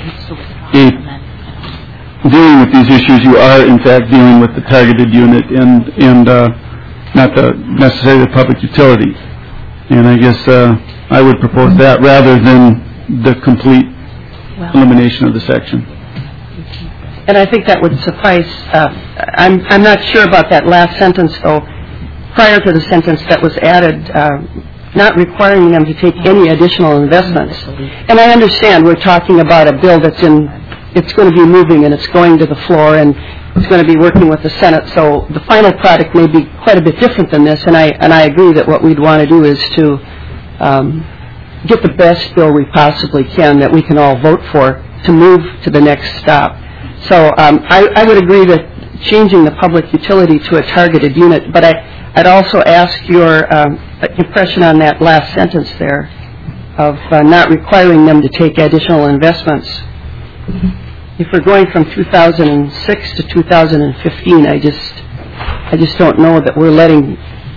dealing with these issues, you are in fact dealing with the targeted unit and not necessarily the public utility. And I guess I would propose that rather than the complete elimination of the section. And I think that would suffice. I'm not sure about that last sentence, though. Prior to the sentence that was added, not requiring them to take any additional investments. And I understand we're talking about a bill it's going to be moving and it's going to the floor and it's going to be working with the Senate. So the final product may be quite a bit different than this. And I agree that what we'd want to do is to get the best bill we possibly can that we can all vote for to move to the next stop. So I would agree that changing the public utility to a targeted unit, but I'd also ask your impression on that last sentence there of not requiring them to take additional investments. If we're going from 2006 to 2015, I just don't know that we're letting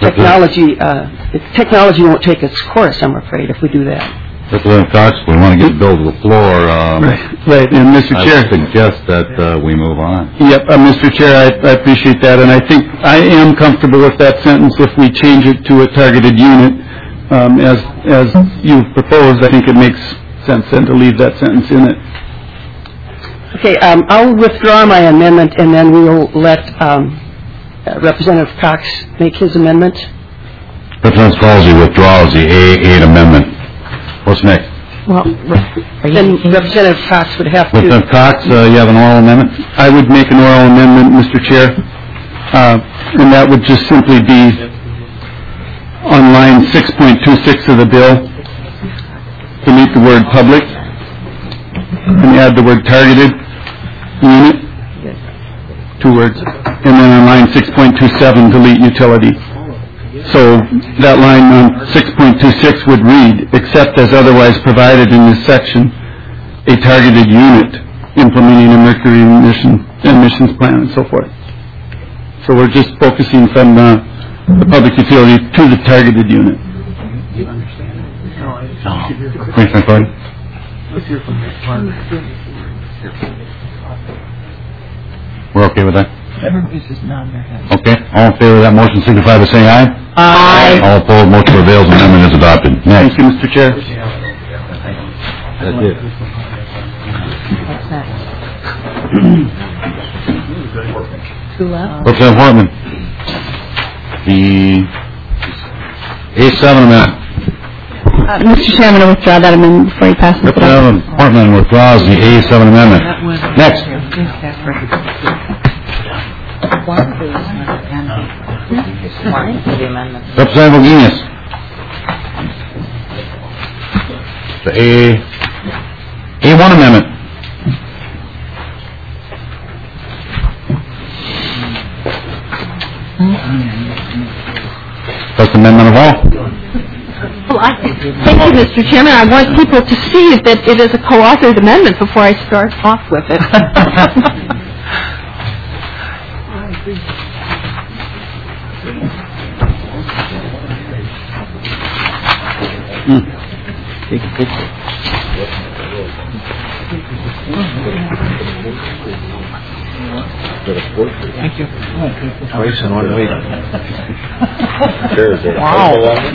technology won't take its course, I'm afraid, if we do that. Representative Cox, we want to get the bill to the floor. Right, and Mr. Chair. I suggest that we move on. Yep, Mr. Chair, I appreciate that, and I think I am comfortable with that sentence if we change it to a targeted unit. As you've proposed, I think it makes sense then to leave that sentence in it. Okay, I'll withdraw my amendment, and then we will let Representative Cox make his amendment. Representative Scalzi withdraws the A8 amendment. What's next? Well, then Representative Cox would have to... Representative Cox, you have an oral amendment? I would make an oral amendment, Mr. Chair, and that would just simply be on line 6.26 of the bill, delete the word public, and add the word targeted unit, 2 words, and then on line 6.27, delete utility. So that line on 6.26 would read, except as otherwise provided in this section, a targeted unit implementing a mercury emissions plan and so forth. So we're just focusing from the public utility to the targeted unit. Commissioner Gordon? We're okay with that? Okay. All in favor of that motion signify by saying aye. Aye. All opposed, motion prevails. Amendment is adopted. Next. Thank you, Mr. Chair. That's it. Representative Hartman. The A7 amendment. Mr. Chairman, I withdraw that amendment before you pass it. Representative Hartman withdraws the A7 amendment. Next. Representative Guinness. The A1 amendment. First amendment of all. Well, thank you, Mr. Chairman. I want people to see that it is a co-authored amendment before I start off with it. Take a picture. Thank you. Twice in 1 week. Wow.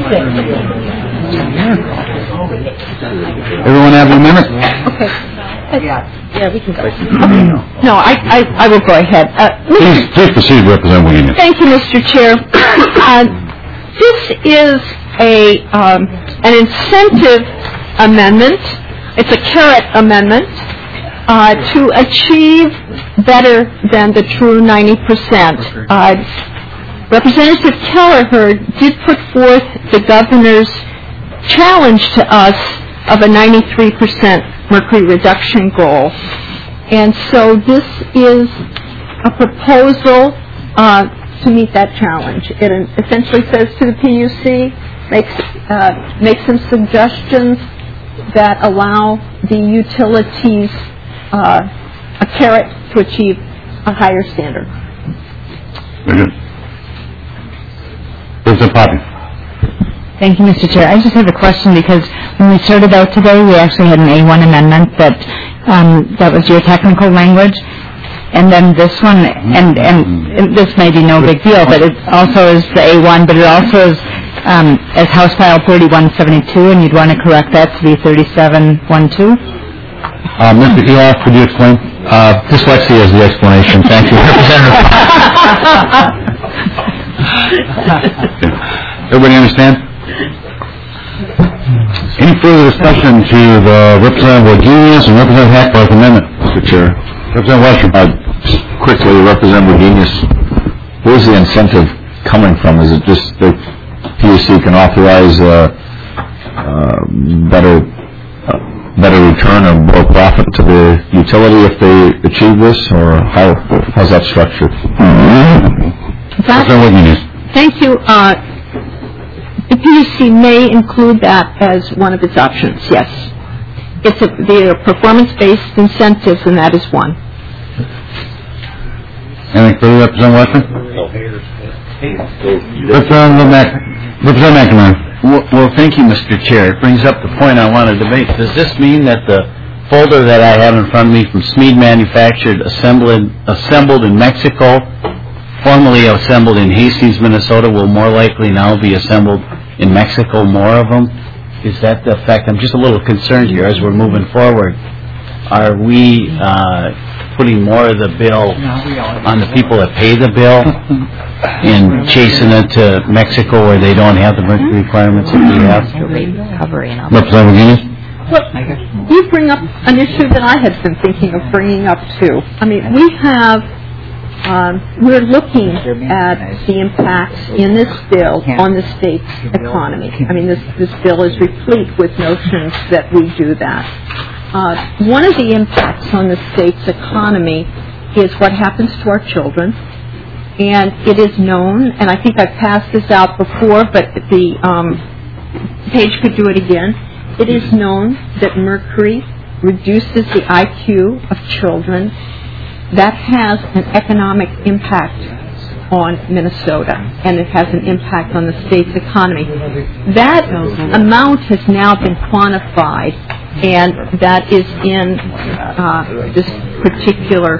Everyone have an amendment? Okay. Yeah, we can go. No, I will go ahead. Please proceed, Representative Guinness. Thank you, Mr. Chair. This is an incentive amendment. It's a carrot amendment to achieve better than the true 90%. Representative Kelleher did put forth the governor's challenge to us of a 93% mercury reduction goal. And so this is a proposal to meet that challenge. It essentially says to the PUC, makes some suggestions that allow the utilities a carrot to achieve a higher standard. Very good. Representative Poppy. Thank you, Mr. Chair. I just have a question because when we started out today, we actually had an A1 amendment that was your technical language. And then this one, and this may be no big deal, but it also is the A1, but it also is as House File 3172, and you'd want to correct that to be 3712. Mr. Eloff, could you explain? Dyslexia is the explanation. Thank you, Representative. Everybody understand? Any further discussion to the Representative Guinness and Representative Hackbarth's amendment? Mr. Chair. Representative Westrom. Quickly, Representative Guinness, where's the incentive coming from? Is it just the PUC can authorize better return or more profit to the utility if they achieve this, or how's that structured? Thank you. The PUC may include that as one of its options, yes. They are performance-based incentives, and that is one. Anything further, Representative Westrom? Representative McNamara. Well, thank you, Mr. Chair. It brings up the point I wanted to make. Does this mean that the folder that I have in front of me from Smead Manufactured, assembled in Mexico, formerly assembled in Hastings, Minnesota, will more likely now be assembled in Mexico, more of them? Is that the effect? I'm just a little concerned here as we're moving forward. Are we putting more of the bill on the people that pay the bill and chasing it to Mexico where they don't have the mercury requirements that we have? Representative McGinnis? Well, you bring up an issue that I had been thinking of bringing up too. I mean, we're looking at the impacts in this bill on the state's economy. I mean, this bill is replete with notions that we do that. One of the impacts on the state's economy is what happens to our children. And it is known, and I think I've passed this out before, but the Paige could do it again. It is known that mercury reduces the IQ of children. That has an economic impact on Minnesota, and it has an impact on the state's economy. That amount has now been quantified, and that is in this particular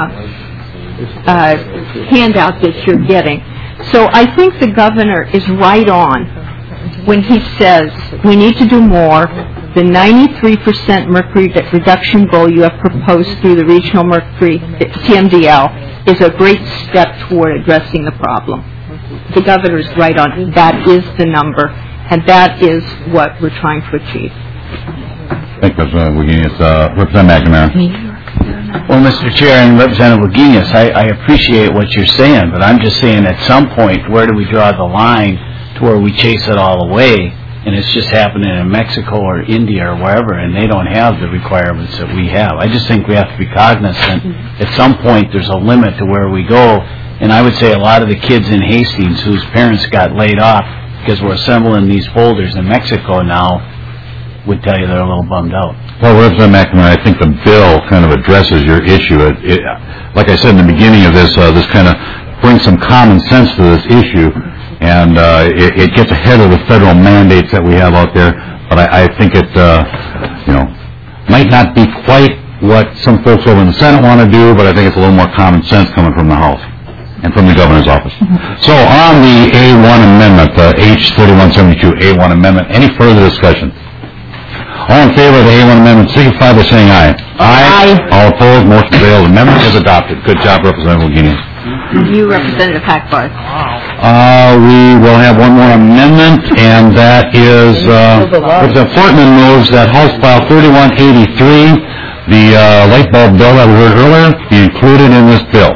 handout that you're getting. So I think the governor is right on when he says we need to do more. The 93% mercury reduction goal you have proposed through the regional mercury TMDL is a great step toward addressing the problem. The governor is right on. That is the number, and that is what we're trying to achieve. Thank you, Representative Wagenius. Representative McNamara. Well, Mr. Chair and Representative Wagenius, I appreciate what you're saying, but I'm just saying at some point, where do we draw the line to where we chase it all away, and it's just happening in Mexico or India or wherever, and they don't have the requirements that we have. I just think we have to be cognizant. At some point, there's a limit to where we go, and I would say a lot of the kids in Hastings whose parents got laid off because we're assembling these folders in Mexico now would tell you they're a little bummed out. Well, Representative McNamara, I think the bill kind of addresses your issue. Like I said in the beginning of this kind of brings some common sense to this issue, and it gets ahead of the federal mandates that we have out there. But I think it, might not be quite what some folks over in the Senate want to do, but I think it's a little more common sense coming from the House and from the governor's office. So on the A1 amendment, the H3172 A1 amendment, any further discussion? All in favor of the A1 amendment, signify by saying aye. Aye. All opposed, motion fails. Amendment is adopted. Good job, Representative Wagenius. You, Representative Hackbarth. We will have one more amendment, and that is Representative Portman moves that House File 3183, the light bulb bill that we heard earlier, be included in this bill.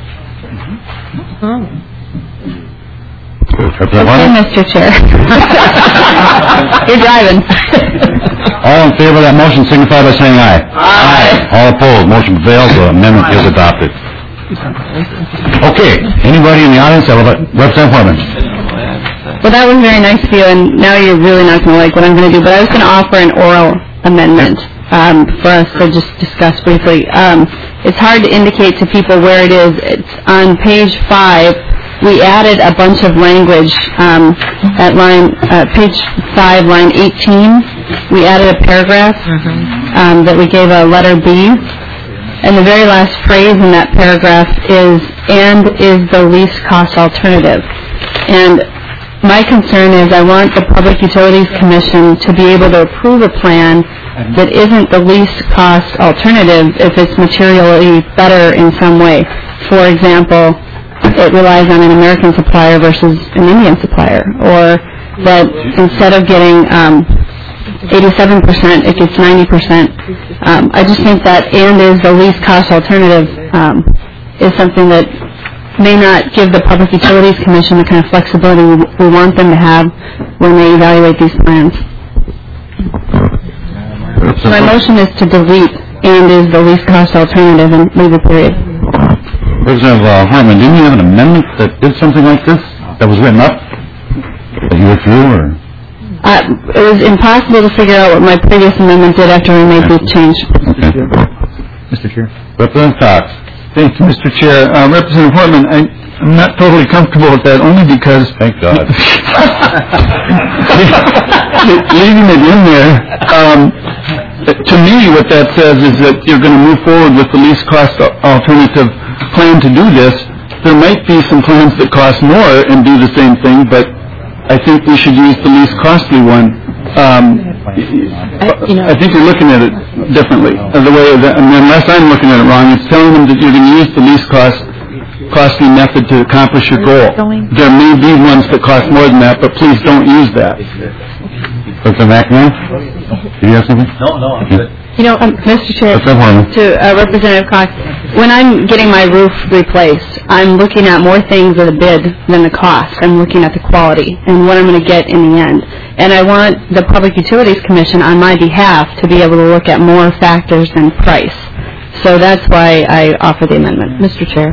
Okay, Mr. Chair. You're driving. All in favor of that motion signify by saying aye. Aye. All opposed, motion fails. The amendment is adopted. Okay, anybody in the audience that would Representative Hartman? Well, that was very nice of you, and now you're really not going to like what I'm going to do, but I was going to offer an oral amendment for us to just discuss briefly. It's hard to indicate to people where it is. It's on page 5. We added a bunch of language at page 5, line 18. We added a paragraph that we gave a letter B. And the very last phrase in that paragraph is, and is the least cost alternative. And my concern is I want the Public Utilities Commission to be able to approve a plan that isn't the least cost alternative if it's materially better in some way. For example, it relies on an American supplier versus an Indian supplier, or that instead of getting 87%, it gets 90%. I just think that and is the least cost alternative is something that may not give the Public Utilities Commission the kind of flexibility we want them to have when they evaluate these plans. So my motion is to delete and is the least cost alternative and leave a period. Representative Hartman, didn't you have an amendment that did something like this, that was written up, that you withdrew, or? It was impossible to figure out what my previous amendment did after we made this change. Okay. Mr. Chair. Representative Cox. Thank you, Mr. Chair. Representative Hortman, I'm not totally comfortable with that, only because... Thank God. leaving it in there, to me, what that says is that you're going to move forward with the least cost alternative plan to do this. There might be some plans that cost more and do the same thing, but I think we should use the least costly one. I think you're looking at it differently. Unless I'm looking at it wrong, it's telling them that you're going to use the least costly method to accomplish your goal. There may be ones that cost more than that, but please don't use that. Dr. McNamara, do you have something? No, I'm good. Mr. Chair, to Representative Cox, when I'm getting my roof replaced, I'm looking at more things at a bid than the cost. I'm looking at the quality and what I'm going to get in the end. And I want the Public Utilities Commission on my behalf to be able to look at more factors than price. So that's why I offer the amendment. Mr. Chair.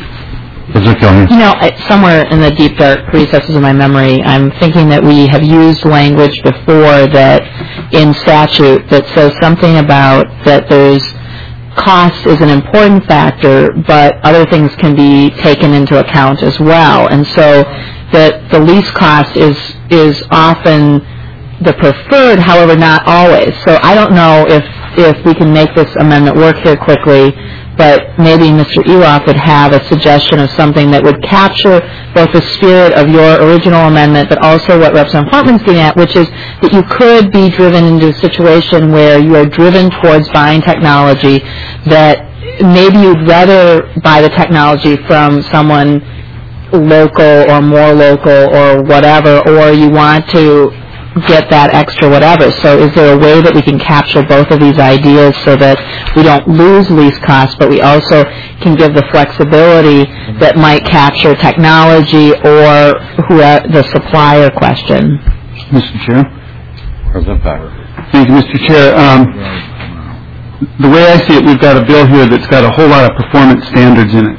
Somewhere in the deep, dark recesses of my memory, I'm thinking that we have used language before that in statute that says something about that there's cost is an important factor, but other things can be taken into account as well. And so that the least cost is often the preferred, however, not always. So I don't know if we can make this amendment work here quickly, but maybe Mr. Eloff would have a suggestion of something that would capture both the spirit of your original amendment, but also what Representative Hartman's getting at, which is that you could be driven into a situation where you are driven towards buying technology that maybe you'd rather buy the technology from someone local or more local or whatever, or you want to get that extra whatever. So is there a way that we can capture both of these ideas so that we don't lose least cost, but we also can give the flexibility that might capture technology or the supplier question? Mr. Chair. Thank you, Mr. Chair. The way I see it, we've got a bill here that's got a whole lot of performance standards in it.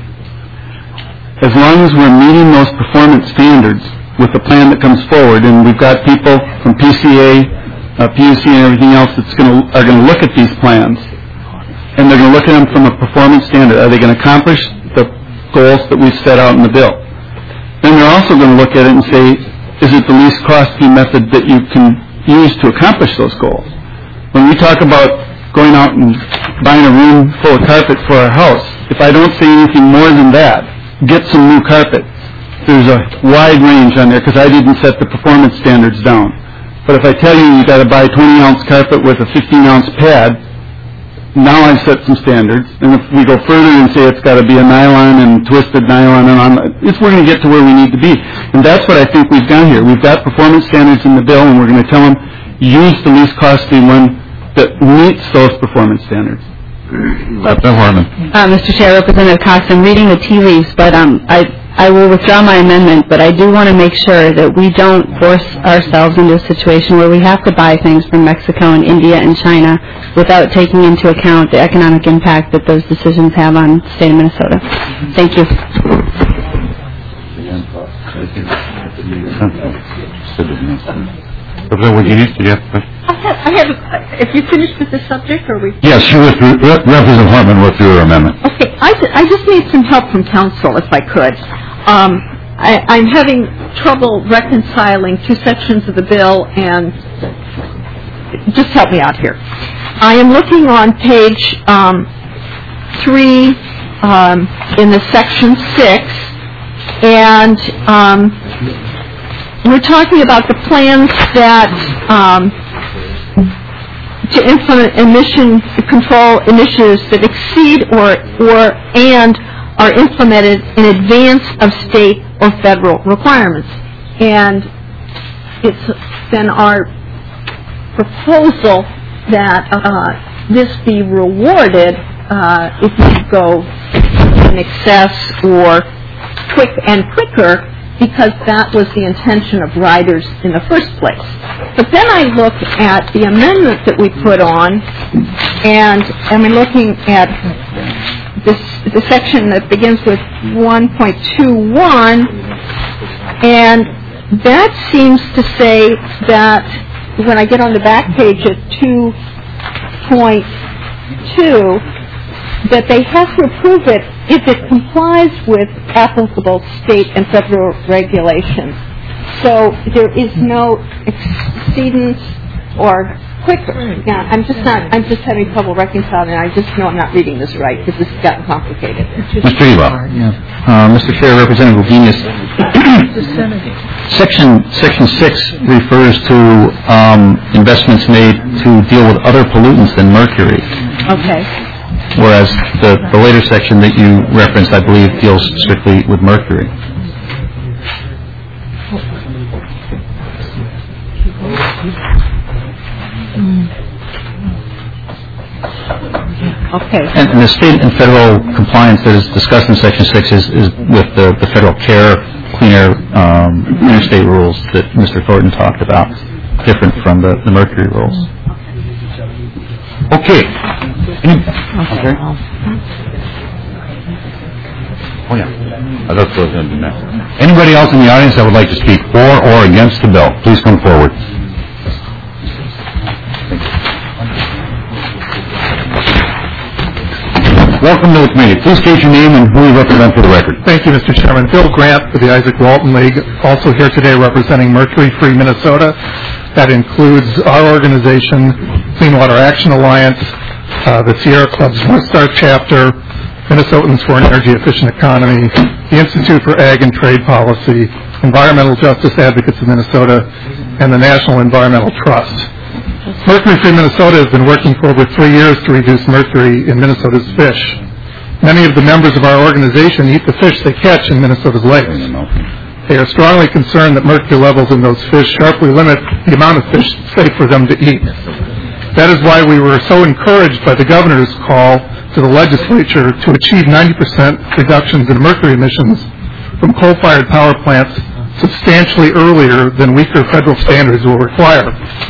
As long as we're meeting those performance standards with the plan that comes forward, and we've got people from PCA, PUC, and everything else that's are going to look at these plans, and they're going to look at them from a performance standard. Are they going to accomplish the goals that we've set out in the bill? Then they're also going to look at it and say, is it the least costly method that you can use to accomplish those goals? When we talk about going out and buying a room full of carpet for our house, if I don't say anything more than that, get some new carpet. There's a wide range on there because I didn't set the performance standards down. But if I tell you you've got to buy 20-ounce carpet with a 15-ounce pad, now I've set some standards. And if we go further and say it's got to be a nylon and twisted nylon, we're going to get to where we need to be. And that's what I think we've done here. We've got performance standards in the bill, and we're going to tell them, use the least costly one that meets those performance standards. Mr. Chair, Representative Cox, I'm reading the tea leaves, but I will withdraw my amendment, but I do want to make sure that we don't force ourselves into a situation where we have to buy things from Mexico and India and China without taking into account the economic impact that those decisions have on the state of Minnesota. Thank you. If you finished with the subject, or we... Yes, Representative Hartman with your amendment. Okay, I just need some help from counsel, if I could. I'm having trouble reconciling two sections of the bill, and just help me out here. I am looking on page 3 in the section 6, and we're talking about the plans that to implement emission control initiatives that exceed and are implemented in advance of state or federal requirements. And it's been our proposal that this be rewarded if you go in excess or quicker, because that was the intention of riders in the first place. But then I look at the amendment that we put on, and I'm looking at the section that begins with 1.21, and that seems to say that when I get on the back page at 2.2, that they have to approve it if it complies with applicable state and federal regulations. So there is no exceedance or quicker. Now, I'm just having trouble reconciling. I just know I'm not reading this right because this has gotten complicated. Mr. Eva. Mr. Chair, Representative Genius. Section 6 refers to investments made to deal with other pollutants than mercury. Okay. Whereas the later section that you referenced, I believe, deals strictly with mercury. Okay. And the state and federal compliance that is discussed in Section 6 is with the federal CARE, Clean Air, interstate rules that Mr. Thornton talked about, different from the mercury rules. Okay. Okay. Oh, yeah. That's what I was going to do next. Anybody else in the audience that would like to speak for or against the bill, please come forward. Welcome to the committee. Please state your name and who you represent for the record. Thank you, Mr. Chairman. Bill Grant for the Isaac Walton League, also here today representing Mercury Free Minnesota. That includes our organization, Clean Water Action Alliance, the Sierra Club's North Star chapter, Minnesotans for an Energy Efficient Economy, the Institute for Ag and Trade Policy, Environmental Justice Advocates of Minnesota, and the National Environmental Trust. Mercury Free Minnesota has been working for over 3 years to reduce mercury in Minnesota's fish. Many of the members of our organization eat the fish they catch in Minnesota's lakes. They are strongly concerned that mercury levels in those fish sharply limit the amount of fish safe for them to eat. That is why we were so encouraged by the governor's call to the legislature to achieve 90% reductions in mercury emissions from coal-fired power plants substantially earlier than weaker federal standards will require.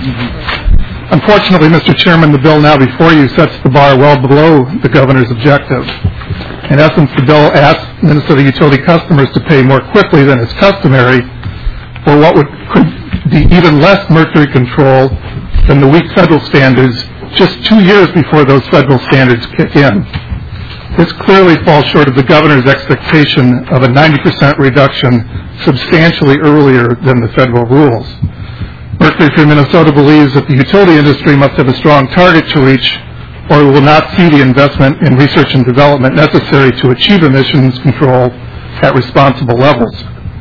Unfortunately, Mr. Chairman, the bill now before you sets the bar well below the governor's objective. In essence, the bill asks Minnesota utility customers to pay more quickly than is customary for what could be even less mercury control than the weak federal standards just 2 years before those federal standards kick in. This clearly falls short of the governor's expectation of a 90% reduction substantially earlier than the federal rules. Mercury Free Minnesota believes that the utility industry must have a strong target to reach, or we will not see the investment in research and development necessary to achieve emissions control at responsible levels.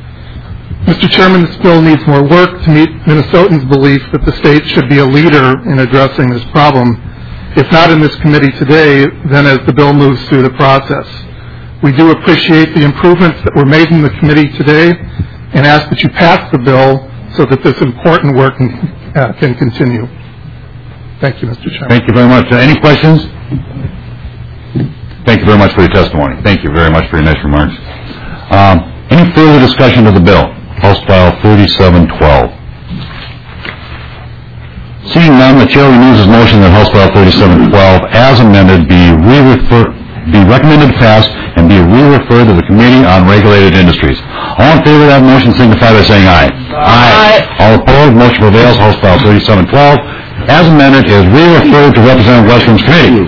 Mr. Chairman, this bill needs more work to meet Minnesotans' belief that the state should be a leader in addressing this problem. If not in this committee today, then as the bill moves through the process. We do appreciate the improvements that were made in the committee today and ask that you pass the bill so that this important work can continue. Thank you, Mr. Chairman. Thank you very much. Any questions? Thank you very much for your testimony. Thank you very much for your nice remarks. Any further discussion of the bill? House File 3712. Seeing none, the chair renews his motion that House File 3712, as amended, be recommended to pass and be re-referred to the Committee on Regulated Industries. All in favor of that motion signify by saying aye. Aye. All opposed, motion prevails. House File 3712, as amended, is re-referred to Representative Westrum's committee.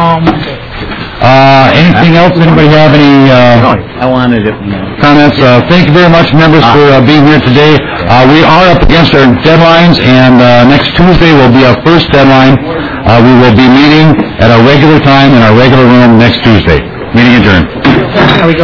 Anything else? Anybody have any comments? Thank you very much, members, for being here today. We are up against our deadlines, and next Tuesday will be our first deadline. We will be meeting at our regular time in our regular room next Tuesday. Meeting adjourned.